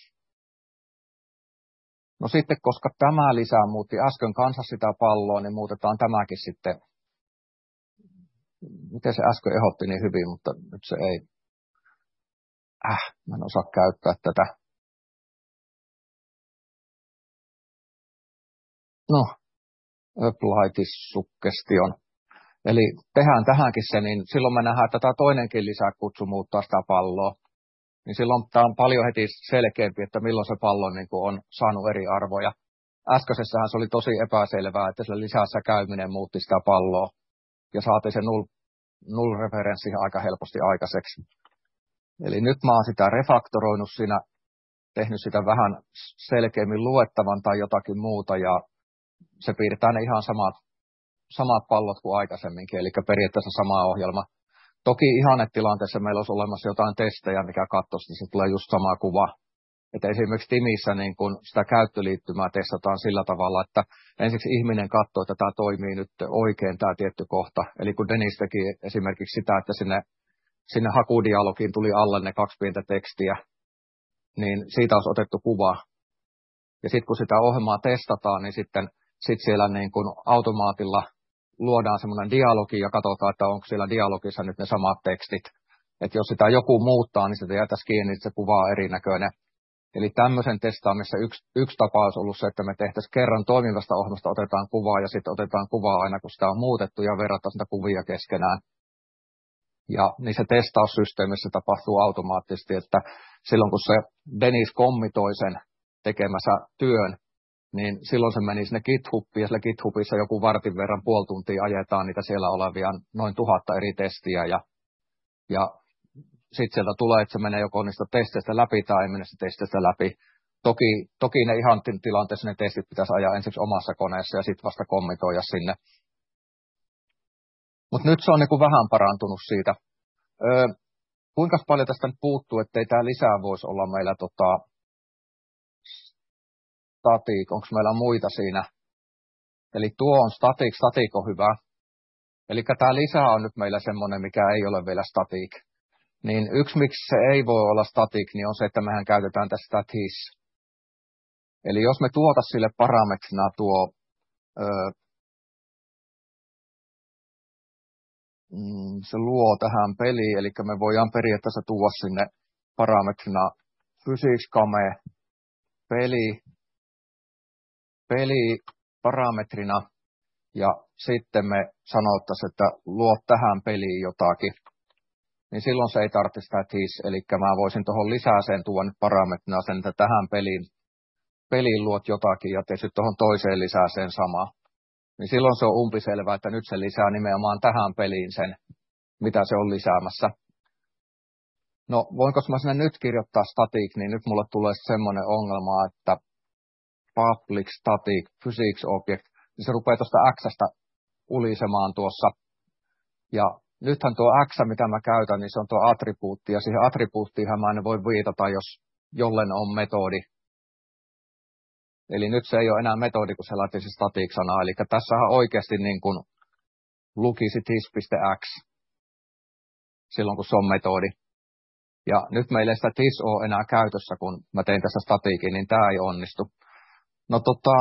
No sitten, koska tämä lisää muutti äsken kanssa sitä palloa, niin muutetaan tämäkin sitten. Miten se äsken ehdotti niin hyvin, mutta nyt se ei. Äh, mä en osaa käyttää tätä. No, apply this suggestion. Eli tehdään tähänkin se, niin silloin me nähdään, että tämä toinenkin lisäkutsu muuttaa sitä palloa. Niin silloin tämä on paljon heti selkeämpi, että milloin se pallo niin kuin on saanut eri arvoja. Äskeisessähän se oli tosi epäselvää, että sillä lisässä käyminen muutti sitä palloa. Ja saatiin se null, null referenssi aika helposti aikaiseksi. Eli nyt mä oon sitä refaktoroinut siinä, tehnyt sitä vähän selkeämmin luettavan tai jotakin muuta. Ja se piirtää ne ihan samat, samat pallot kuin aikaisemminkin, eli periaatteessa sama ohjelma. Toki ihannetilanteessa meillä olisi olemassa jotain testejä, mikä katsoisi, niin se tulee just sama kuva. Että esimerkiksi Timissä niin kun sitä käyttöliittymää testataan sillä tavalla, että ensiksi ihminen katsoo, että tämä toimii nyt oikein tämä tietty kohta. Eli kun Dennis teki esimerkiksi sitä, että sinne, sinne hakudialogiin tuli alle ne kaksi pientä tekstiä, niin siitä olisi otettu kuva. Ja sitten kun sitä ohjelmaa testataan, niin sitten sit siellä niin kun automaatilla luodaan semmoinen dialogi ja katsotaan, että onko siellä dialogissa nyt ne samat tekstit. Että jos sitä joku muuttaa, niin sitä jätäisi kiinni, että se kuva on erinäköinen. Eli tämmöisen testaamissa yksi, yksi tapa olisi ollut se, että me tehtäisiin kerran toimivasta ohjelmasta, otetaan kuvaa ja sitten otetaan kuvaa aina, kun sitä on muutettu ja verrataan sitä kuvia keskenään. Ja niissä testaussysteemissä tapahtuu automaattisesti, että silloin kun se Dennis kommitoi sen tekemässä työn, niin silloin se meni sinne GitHubiin, ja siellä GitHubissa joku vartin verran puoli tuntia ajetaan niitä siellä olevia noin tuhatta eri testiä, ja, ja sitten sieltä tulee, että se menee joko niistä testeistä läpi tai ei mene sitä testeistä läpi. Toki, toki ne ihan tilanteessa ne testit pitäisi ajaa ensiksi omassa koneessa ja sitten vasta kommitoida sinne. Mutta nyt se on niinku vähän parantunut siitä. Öö, kuinka paljon tästä nyt puuttuu, ettei tämä lisää voisi olla meillä tota, static, onko meillä muita siinä? Eli tuo on static, static on hyvä. Eli tämä lisää on nyt meillä semmoinen, mikä ei ole vielä static. Niin yksi, miksi se ei voi olla static, niin on se, että mehän käytetään tästä statis. Eli jos me tuota sille parametrina tuo öö, mm, se luo tähän peliin, eli me voidaan periaatteessa tuoda sinne parametrina physics-game peli, peli parametrina, ja sitten me sanottaisiin, että luo tähän peliin jotakin, niin silloin se ei tarvitse sitä tis, eli mä voisin tuohon lisääseen tuoda nyt parametrina sen, että tähän peliin, peliin luot jotakin, ja tietysti tuohon toiseen lisääseen samaa. Niin silloin se on umpiselvää, että nyt se lisää nimenomaan tähän peliin sen, mitä se on lisäämässä. No, voinko mä sinne nyt kirjoittaa static, niin nyt mulle tulee semmoinen ongelma, että public static physics object, niin se rupeaa tuosta X:stä ulisemaan tuossa. Ja nythän tuo X, mitä mä käytän, niin se on tuo attribuutti, ja siihen attribuuttiinhan mä en voi viitata, jos jollen on metodi. Eli nyt se ei ole enää metodi, kun se laitisi static-sanaa. Eli tässähän oikeasti niin kuin lukisi tis.x silloin, kun se on metodi. Ja nyt meillä ei sitä tis ole enää käytössä, kun mä tein tässä statiikin, niin tämä ei onnistu. No tota,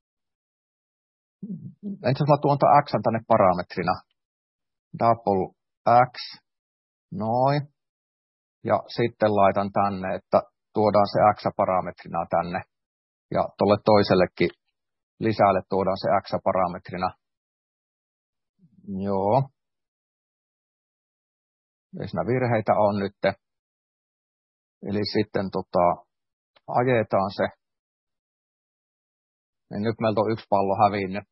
ensin mä tuon tämän x tänne parametrina. Double x, noin. Ja sitten laitan tänne, että tuodaan se x parametrina tänne. Ja tuolle toisellekin lisälle tuodaan se x-parametrina. Joo. Ei siinä virheitä on nyt. Eli sitten tota, ajetaan se. Niin nyt meiltä on yksi pallo hävinnyt.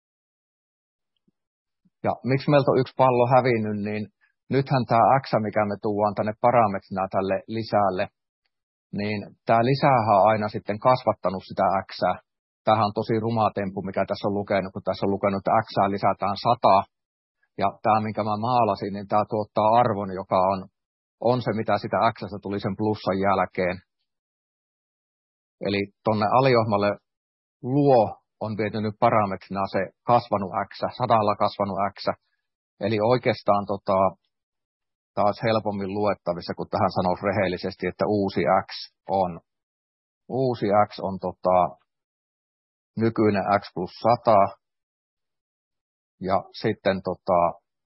Ja miksi meiltä on yksi pallo hävinnyt, niin nythän tämä x, mikä me tuodaan tänne parametrina tälle lisälle, niin tämä lisäähän on aina sitten kasvattanut sitä x. Tämähän on tosi ruma temppu, mikä tässä on lukenut, kun tässä on lukenut, että x lisätään sata. Ja tämä, minkä mä maalasin, niin tämä tuottaa arvon, joka on, on se, mitä sitä x tuli sen plussan jälkeen. Eli tuonne aliohmalle luo on viety nyt parametrina se kasvanut x, sadalla kasvanut x. Eli oikeastaan tota, taas helpommin luettavissa, kun tähän sanoisi rehellisesti, että uusi x on, uusi x on tota, nykyinen x plus sata, ja sitten, tota,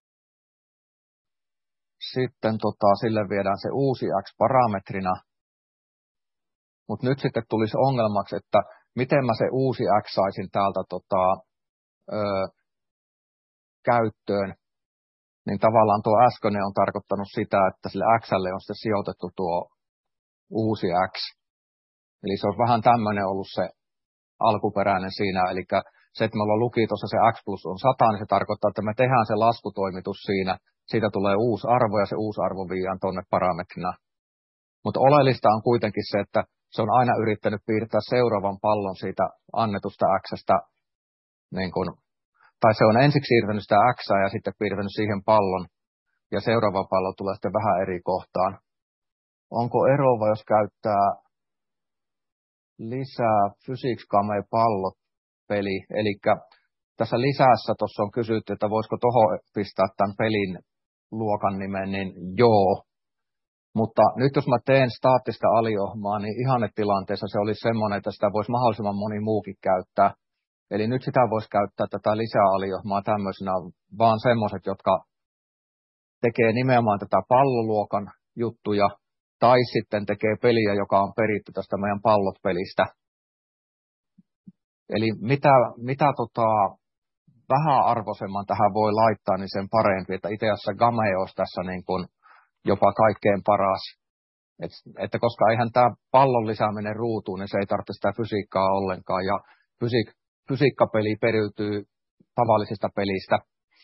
sitten tota, sille viedään se uusi x parametrina, mutta nyt sitten tulisi ongelmaksi, että miten mä se uusi x saisin täältä tota, ö, käyttöön. Niin tavallaan tuo äskeinen on tarkoittanut sitä, että sille x:lle on sitten sijoitettu tuo uusi x. Eli se on vähän tämmöinen ollut se alkuperäinen siinä, eli se, että me ollaan luki tuossa se x plus on sata, niin se tarkoittaa, että me tehdään se laskutoimitus siinä, siitä tulee uusi arvo ja se uusi arvo viiään tuonne parametrina. Mutta oleellista on kuitenkin se, että se on aina yrittänyt piirtää seuraavan pallon siitä annetusta x:stä niin kun tai se on ensiksi siirtänyt sitä x ja sitten piirtänyt siihen pallon, ja seuraava pallo tulee sitten vähän eri kohtaan. Onko eroa, jos käyttää lisää physics-game pallot peli? Eli tässä lisässä tuossa on kysytty, että voisiko tuohon pistää tämän pelin luokan nimen, niin joo. Mutta nyt jos mä teen staattista aliohmaa, niin ihannetilanteessa se olisi semmoinen, että sitä voisi mahdollisimman moni muukin käyttää. Eli nyt sitä voisi käyttää tätä lisäaliohmaa tämmöisenä, vaan semmoiset, jotka tekee nimenomaan tätä palloluokan juttuja, tai sitten tekee peliä, joka on peritty tästä meidän pallot-pelistä. Eli mitä, mitä tota, vähän arvoisemman tähän voi laittaa, niin sen parempi, että itse asiassa game olisi tässä niin kuin jopa kaikkein paras. Et, että koska eihän tämä pallon lisääminen ruutuun, niin se ei tarvitse sitä fysiikkaa ollenkaan, ja fysiik fysiikkapeli periytyy tavallisista pelistä.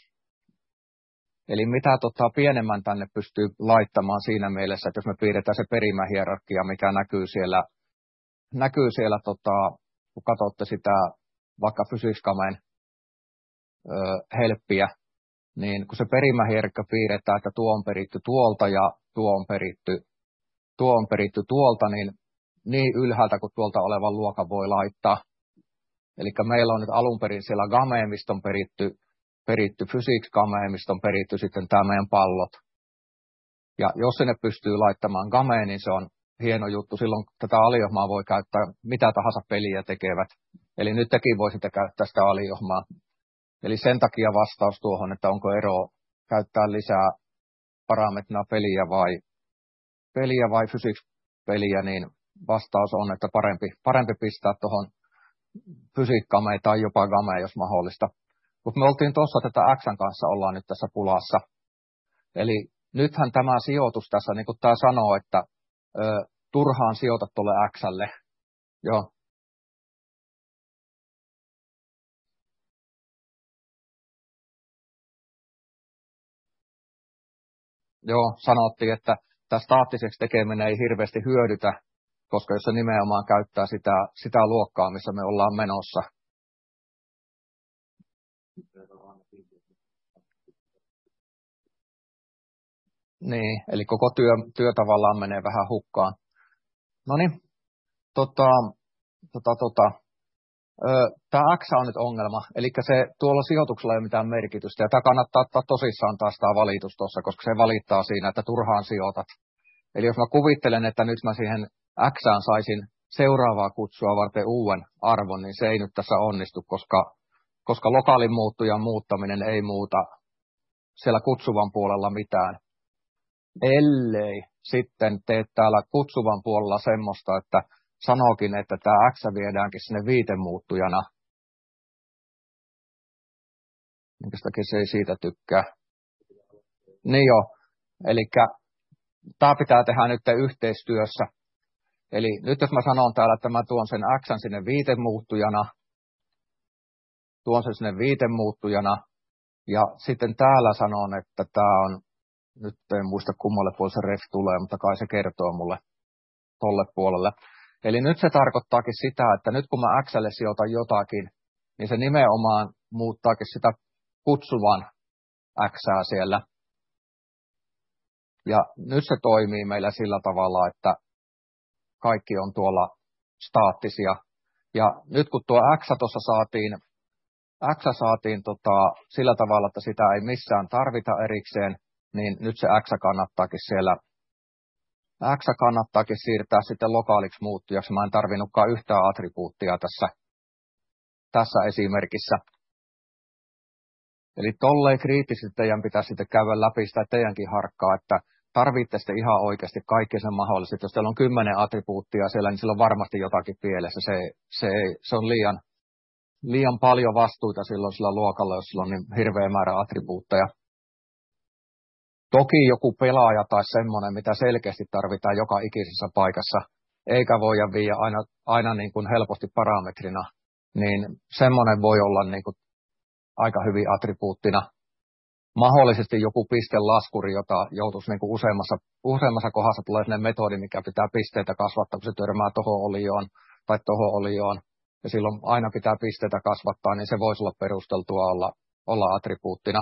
Eli mitä tota pienemmän tänne pystyy laittamaan siinä mielessä, että jos me piirretään se perimähierarkia, mikä näkyy siellä, näkyy siellä tota, kun katsotte sitä vaikka Physics-gamen helppiä, niin kun se perimähierkkä piirretään, että tuo on peritty tuolta ja tuo on peritty, tuo on peritty tuolta, niin niin ylhäältä kuin tuolta olevan luokan voi laittaa. Eli meillä on nyt alun perin siellä game, mistä on peritty, peritty physics game, mistä on peritty sitten tämä meidän pallot. Ja jos sinne pystyy laittamaan gameen, niin se on hieno juttu. Silloin tätä aliohmaa voi käyttää mitä tahansa peliä tekevät. Eli nyt tekin voisitte käyttää sitä aliohmaa. Eli sen takia vastaus tuohon, että onko ero käyttää lisää parametrina peliä vai, peliä vai physics-peliä, niin vastaus on, että parempi, parempi pistää tuohon fysiikkameen tai jopa gameen, jos mahdollista. Mutta me oltiin tuossa tätä X:n kanssa, ollaan nyt tässä pulassa. Eli nythän tämä sijoitus tässä, niin kuin tämä sanoo, että ö, turhaan sijoita tuolle X:lle. Joo. Joo, sanottiin, että tämä staattiseksi tekeminen ei hirveästi hyödytä, koska jos se nimenomaan käyttää sitä, sitä luokkaa, missä me ollaan menossa. Niin, eli koko työ, työ tavallaan menee vähän hukkaan. No niin, tota, tota, tota. Tämä X on nyt ongelma, eli se tuolla sijoituksella ei ole mitään merkitystä, ja tämä kannattaa ottaa tosissaan taas tämä valitus tuossa, koska se valittaa siinä, että turhaan sijoitat. Eli jos mä kuvittelen, että nyt mä siihen Xään saisin seuraavaa kutsua varten uuden arvon, niin se ei nyt tässä onnistu, koska, koska lokaalin muuttujan muuttaminen ei muuta siellä kutsuvan puolella mitään. Ellei sitten teet täällä kutsuvan puolella semmoista, että sanokin, että tämä X viedäänkin sinne viitemuuttujana. Minkä takia se ei siitä tykkää. Niin joo, eli tämä pitää tehdä nyt yhteistyössä. Eli nyt jos mä sanon täällä, että mä tuon sen X sinne viitemuuttujana, tuon sen sinne viitemuuttujana, ja sitten täällä sanon, että tämä on, nyt en muista kummalle puolelle se ref tulee, mutta kai se kertoo mulle tolle puolelle. Eli nyt se tarkoittaakin sitä, että nyt kun mä X:lle sijoitan jotakin, niin se nimenomaan muuttaakin sitä kutsuvan Xää siellä. Ja nyt se toimii meillä sillä tavalla, että kaikki on tuolla staattisia. Ja nyt kun tuo X tuossa saatiin, X saatiin tota, sillä tavalla, että sitä ei missään tarvita erikseen, niin nyt se X kannattaakin siellä X kannattaakin siirtää sitten lokaaliksi muuttujaksi. Mä en tarvinnutkaan yhtään attribuuttia tässä, tässä esimerkissä. Eli tolleen kriittisesti teidän pitäisi sitten käydä läpi sitä teidänkin harkkaa, että tarvitte sitten ihan oikeasti kaikki sen mahdollisesti. Jos teillä on kymmenen attribuuttia siellä, niin sillä on varmasti jotakin pielessä. Se, se, se on liian, liian paljon vastuuta silloin sillä luokalla, jos sillä on niin hirveä määrä attribuutteja. Toki joku pelaaja tai semmoinen, mitä selkeästi tarvitaan joka ikisessä paikassa, eikä voida viedä aina, aina niin kuin helposti parametrina, niin semmoinen voi olla niin kuin aika hyvin attribuuttina. Mahdollisesti joku pistelaskuri, jota joutuisi niin kuin useammassa, useammassa kohdassa tulee sinne metodi, mikä pitää pisteitä kasvattaa, kun se törmää tuohon olioon tai tuohon olioon, ja silloin aina pitää pisteitä kasvattaa, niin se voisi olla perusteltua olla, olla attribuuttina.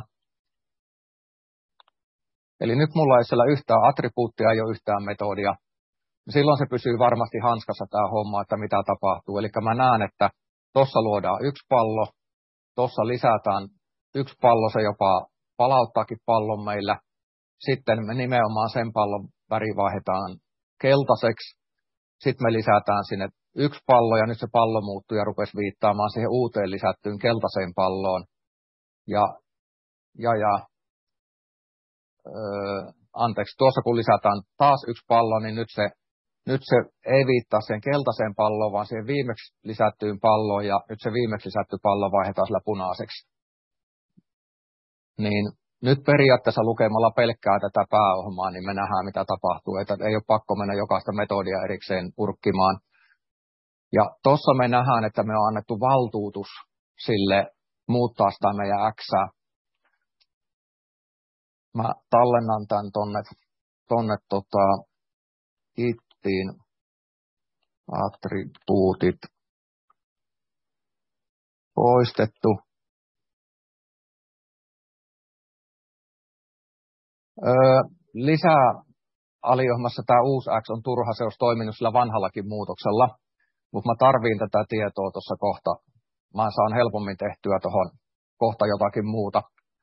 Eli nyt mulla ei siellä yhtään attribuuttia, ei ole yhtään metodia. Silloin se pysyy varmasti hanskassa tämä homma, että mitä tapahtuu. Eli mä näen, että tuossa luodaan yksi pallo, tuossa lisätään yksi pallo, se jopa palauttaakin pallon meillä. Sitten me nimenomaan sen pallon väri vaihdetaan keltaiseksi. Sitten me lisätään sinne yksi pallo, ja nyt se pallo muuttuu ja rupesi viittaamaan siihen uuteen lisättyyn keltaiseen palloon. Ja, ja, ja Öö, anteeksi, tuossa kun lisätään taas yksi pallo, niin nyt se, nyt se ei viittaa siihen keltaiseen palloon, vaan siihen viimeksi lisättyyn palloon, ja nyt se viimeksi lisätty pallo vaihdetaan sillä punaiseksi. Niin nyt periaatteessa lukemalla pelkkää tätä pääohjelmaa, niin me nähdään mitä tapahtuu, että ei ole pakko mennä jokaista metodia erikseen urkkimaan. Ja tuossa me nähdään, että me on annettu valtuutus sille muuttaa sitä meidän Xää. Mä tallennan tämän tonne, tonne tota, ittiin attribuutit poistettu. Öö, lisää aliohjelmassa tämä uusi X on turha, se olisi toiminut sillä vanhallakin muutoksella, mutta mä tarviin tätä tietoa tuossa kohta. Mä saan helpommin tehtyä tuohon kohta jotakin muuta.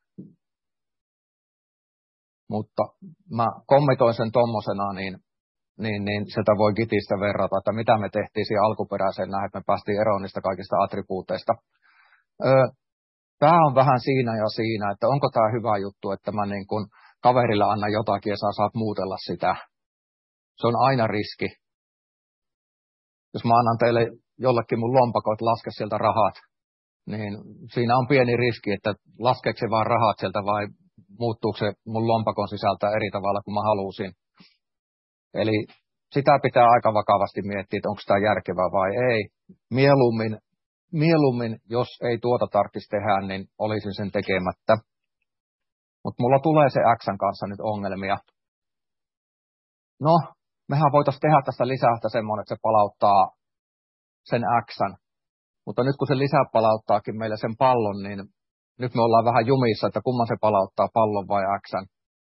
Mutta mä kommitoin sen tommosena, niin, niin, niin sieltä voi Gitistä verrata, että mitä me tehtiin siihen alkuperäiseen näin, että me päästiin eroon niistä kaikista attribuuteista. Öö, Tämä on vähän siinä ja siinä, että onko tämä hyvä juttu, että mä niin kun kaverille annan jotakin ja sä saat muutella sitä. Se on aina riski. Jos mä annan teille jollekin mun lompakot, laske sieltä rahat, niin siinä on pieni riski, että laskeeko se vaan rahat sieltä vai muuttuuko se mun lompakon sisältä eri tavalla kuin mä halusin. Eli sitä pitää aika vakavasti miettiä, että onko tämä järkevää vai ei. Mieluummin, mieluummin, jos ei tuota tarvitsisi tehdä, niin olisin sen tekemättä. Mutta mulla tulee se X:n kanssa nyt ongelmia. No, mehän voitaisiin tehdä tästä lisästä semmoinen, että se palauttaa sen X:n. Mutta nyt kun se lisä palauttaakin meille sen pallon, niin nyt me ollaan vähän jumissa, että kumman se palauttaa, pallon vai X:n.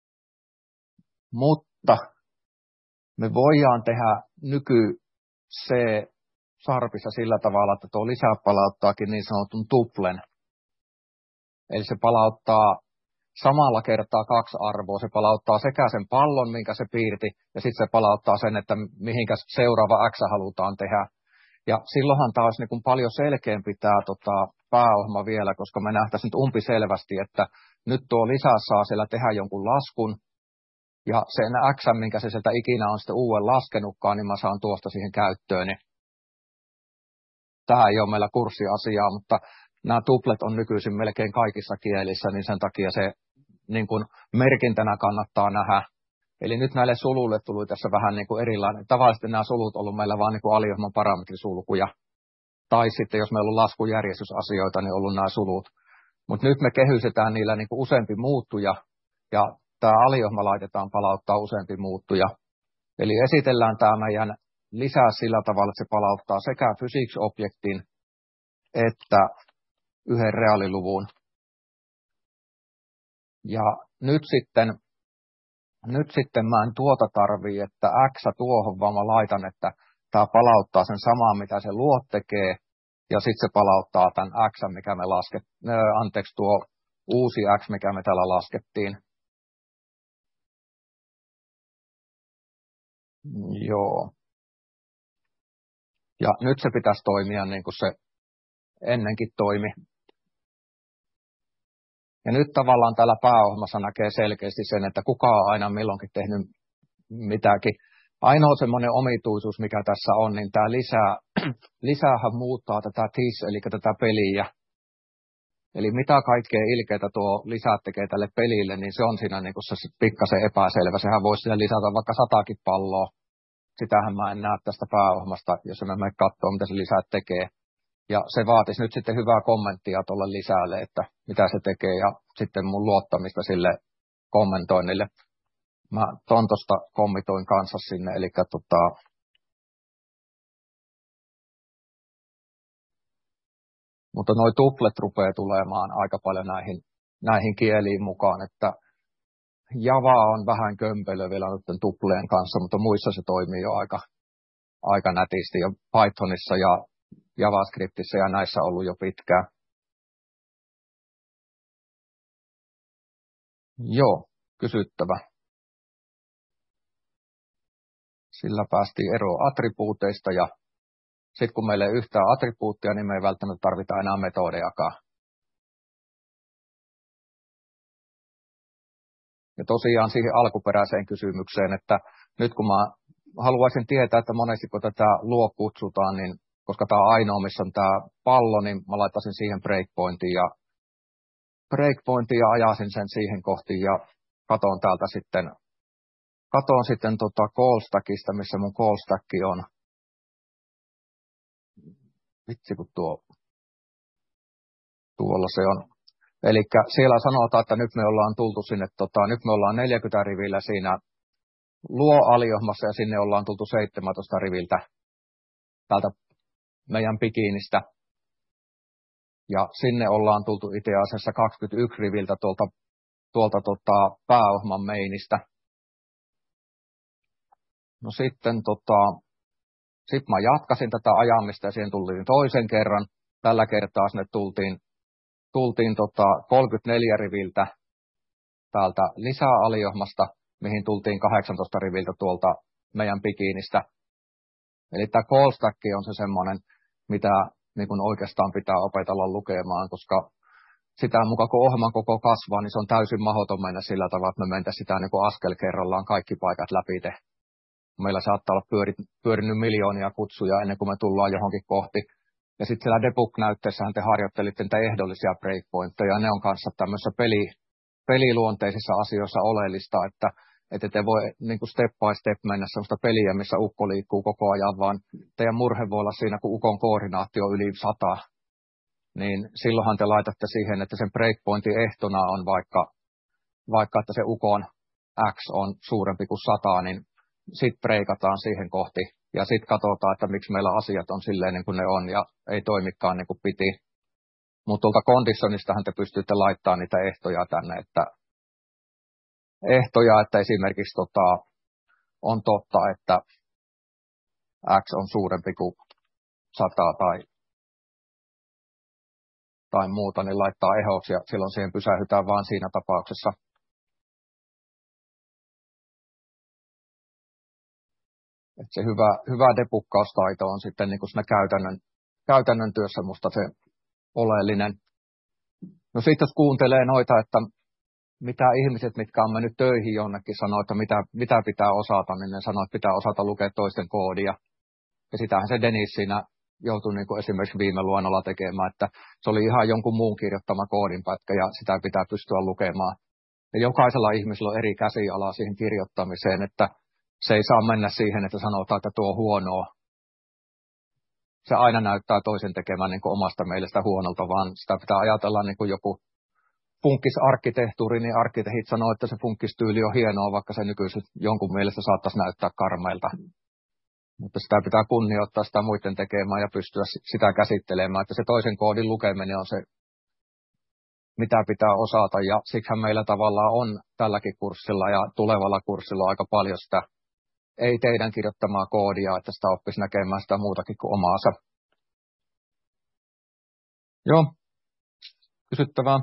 Mutta me voidaan tehdä nyky C-sarpissa sillä tavalla, että tuo lisä palauttaakin niin sanotun tuplen. Eli se palauttaa samalla kertaa kaksi arvoa. Se palauttaa sekä sen pallon, minkä se piirti, ja sitten se palauttaa sen, että mihinkä seuraava X halutaan tehdä. Ja silloinhan tämä olisi niin paljon selkeämpi tämä tota, pääohjelma vielä, koska me nähtäisiin nyt umpiselvästi, että nyt tuo lisä saa siellä tehdä jonkun laskun, ja sen X, minkä se sieltä ikinä on sitten uuden laskenutkaan, niin mä saan tuosta siihen käyttöön. Tämä ei ole meillä kurssiasiaa, mutta nämä tuplet on nykyisin melkein kaikissa kielissä, niin sen takia se niin kuin merkintänä kannattaa nähdä. Eli nyt näille suluille tuli tässä vähän niin kuin erilainen. Tavallisesti nämä sulut on ollut meillä vain niin kuin aliohjelman parametrisulkuja. Tai sitten jos meillä on laskujärjestysasioita, niin on ollut nämä sulut. Mutta nyt me kehysetään niillä niin kuin useampi muuttuja, ja tämä aliohjelma laitetaan palauttaa useampi muuttuja. Eli esitellään tämä meidän lisää sillä tavalla, että se palauttaa sekä physics-objektin että yhden reaaliluvun. Ja nyt sitten, nyt sitten mä en tuota tarvii, että X tuohon, vaan mä laitan, että tämä palauttaa sen samaa, mitä se luot tekee, ja sitten se palauttaa tämän X, mikä me lasket, äh, anteeksi, tuo uusi X, mikä me täällä laskettiin. Joo. Ja nyt se pitäisi toimia niin kuin se ennenkin toimi. Ja nyt tavallaan täällä pääohjelmassa näkee selkeästi sen, että kuka on aina milloinkin tehnyt mitäkin. Ainoa semmoinen omituisuus, mikä tässä on, niin tämä lisää, lisäähän muuttaa tätä T I S, eli tätä peliä. Eli mitä kaikkea ilkeitä tuo lisää tekee tälle pelille, niin se on siinä niin kuin se pikkasen epäselvä. Sehän voisi siinä lisätä vaikka satakin palloa. Sitähän mä en näe tästä pääohjelmasta, jos me mene katsoa, mitä se lisää tekee. Ja se vaatisi nyt sitten hyvää kommenttia tuolle lisälle, että mitä se tekee, ja sitten mun luottamista sille kommentoinnille. Mä ton tosta kommitoin kanssa sinne, eli tota, mutta noi tuplet rupeaa tulemaan aika paljon näihin, näihin kieliin mukaan, että Java on vähän kömpelö vielä nyt tupleen kanssa, mutta muissa se toimii jo aika, aika nätisti, ja Pythonissa ja JavaScriptissä ja näissä on ollut jo pitkään. Joo, kysyttävä. Sillä päästiin eroon attribuuteista, ja sitten kun meillä ei yhtään attribuuttia, niin me ei välttämättä tarvita enää metodejakaan. Ja tosiaan siihen alkuperäiseen kysymykseen, että nyt kun mä haluaisin tietää, että monesti kun tätä luo kutsutaan, niin koska tämä on ainoa, missä on tämä pallo, niin mä laittaisin siihen breakpointiin ja, breakpointiin ja ajasin sen siihen kohtiin ja katon täältä sitten, katon sitten tota callstackista, missä mun callstack on. Vitsi kun tuo, tuolla se on. Eli siellä sanotaan, että nyt me ollaan tultu sinne, tota, nyt me ollaan neljäkymmentä rivillä siinä luo-aliohmassa ja sinne ollaan tultu seitsemäntoista riviltä täältä meidän bikinistä. Ja sinne ollaan tultu itse asiassa kaksikymmentäyksi riviltä tuolta tuolta tota, pääohjelman mainista. No sitten tota, sit mä jatkasin tätä ajamista ja siihen tultiin toisen kerran. Tällä kertaa sinne tultiin, tultiin tota kolmekymmentäneljä riviltä täältä lisäaliohmasta, mihin tultiin kahdeksantoista riviltä tuolta meidän bikiinistä. Eli tämä call stack on se semmoinen, mitä niin kun oikeastaan pitää opetella lukemaan, koska sitä mukaan kun ohjelman koko kasvaa, niin se on täysin mahdoton mennä sillä tavalla, että me mentäisiin sitä niin kuin askel kerrallaan kaikki paikat läpi. Meillä saattaa olla pyöri, pyörinyt miljoonia kutsuja ennen kuin me tullaan johonkin kohti. Ja sitten siellä debug-näytteessähän te harjoittelitte niitä ehdollisia breakpointteja, ne on kanssa tämmöisissä peli, peliluonteisissa asioissa oleellista, että että te voi niin kuin step by step mennä sellaista peliä, missä ukko liikkuu koko ajan, vaan teidän murhe voi olla siinä, kun ukon koordinaatio on yli sata. Niin silloinhan te laitatte siihen, että sen breakpointin ehtona on vaikka, vaikka että se ukon X on suurempi kuin sata, niin sitten breikataan siihen kohti. Ja sitten katsotaan, että miksi meillä asiat on silleen niin kuin ne on ja ei toimikaan niin kuin piti. Mutta tuolta conditionistahan te pystytte laittamaan niitä ehtoja tänne, että ehtoja, että esimerkiksi tota, on totta, että X on suurempi kuin sata tai, tai muuta, niin laittaa ehoksi ja silloin siihen pysähytään vaan siinä tapauksessa. Et se hyvä, hyvä debukkaustaito on sitten niin kuin siinä käytännön, käytännön työssä musta se oleellinen. No sitten jos kuuntelee noita, että mitä ihmiset, mitkä on mennyt töihin jonnekin, sanoo, että mitä, mitä pitää osata, niin ne sanoo, että pitää osata lukea toisten koodia. Ja sitähän se Dennis siinä joutui niin kuin esimerkiksi viime luennolla tekemään, että se oli ihan jonkun muun kirjoittama koodinpätkä ja sitä pitää pystyä lukemaan. Ja jokaisella ihmisellä on eri käsialaa siihen kirjoittamiseen, että se ei saa mennä siihen, että sanotaan, että tuo on huonoa. Se aina näyttää toisen tekemään niin kuin omasta mielestä huonolta, vaan sitä pitää ajatella niin kuin joku funkisarkkitehtuuri, niin arkkitehit sanoo, että se funkistyyli on hienoa, vaikka se nykyisin jonkun mielestä saattaisi näyttää karmeilta. Mutta sitä pitää kunnioittaa sitä muiden tekemään ja pystyä sitä käsittelemään, että se toisen koodin lukeminen on se, mitä pitää osata. Ja siksihän meillä tavallaan on tälläkin kurssilla ja tulevalla kurssilla aika paljon sitä ei teidän kirjoittamaa koodia, että sitä oppisi näkemään sitä muutakin kuin omaansa. Joo, kysyttävää.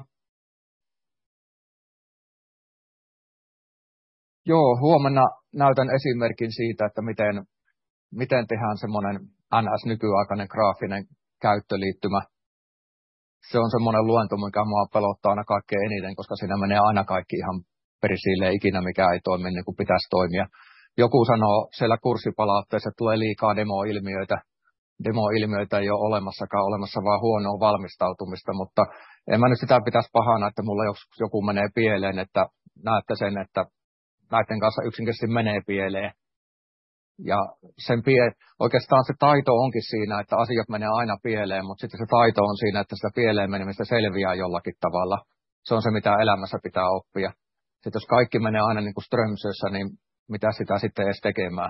Joo, huomenna näytän esimerkin siitä, että miten, miten tehdään semmoinen N S-nykyaikainen graafinen käyttöliittymä. Se on semmoinen luento, mikä mua pelottaa aina kaikkein eniten, koska siinä menee aina kaikki ihan perisilleen ikinä, mikä ei toimi niin kuin pitäisi toimia. Joku sanoo siellä kurssipalautteessa, että tulee liikaa demo-ilmiöitä. Demo-ilmiöitä ei ole olemassakaan, olemassa vaan huonoa valmistautumista, mutta en mä nyt sitä pitäisi pahana, että mulla joku menee pieleen, että näette sen, että näiden kanssa yksinkertaisesti menee pieleen. Ja sen pie, oikeastaan se taito onkin siinä, että asiat menee aina pieleen, mutta sitten se taito on siinä, että sitä pieleen menemistä selviää jollakin tavalla. Se on se, mitä elämässä pitää oppia. Sitten jos kaikki menee aina niin kuin strömsössä, niin mitä sitä sitten edes tekemään?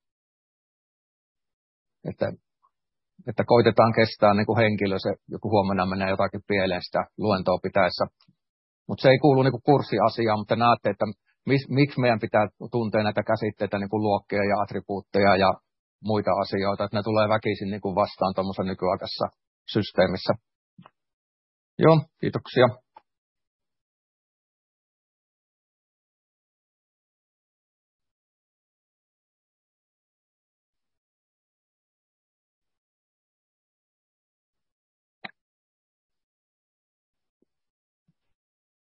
Että, että koitetaan kestää niin kuin henkilö, se joku huomenna menee jotakin pieleen sitä luentoa pitäessä. Mutta se ei kuulu niin kuin kurssiasiaan, mutta näette, että Mis, miksi meidän pitää tuntea näitä käsitteitä, niin kuin luokkia ja attribuutteja ja muita asioita, että ne tulee väkisin niin kuin vastaan tuommoisen nykyaikaisessa systeemissä. Joo, kiitoksia.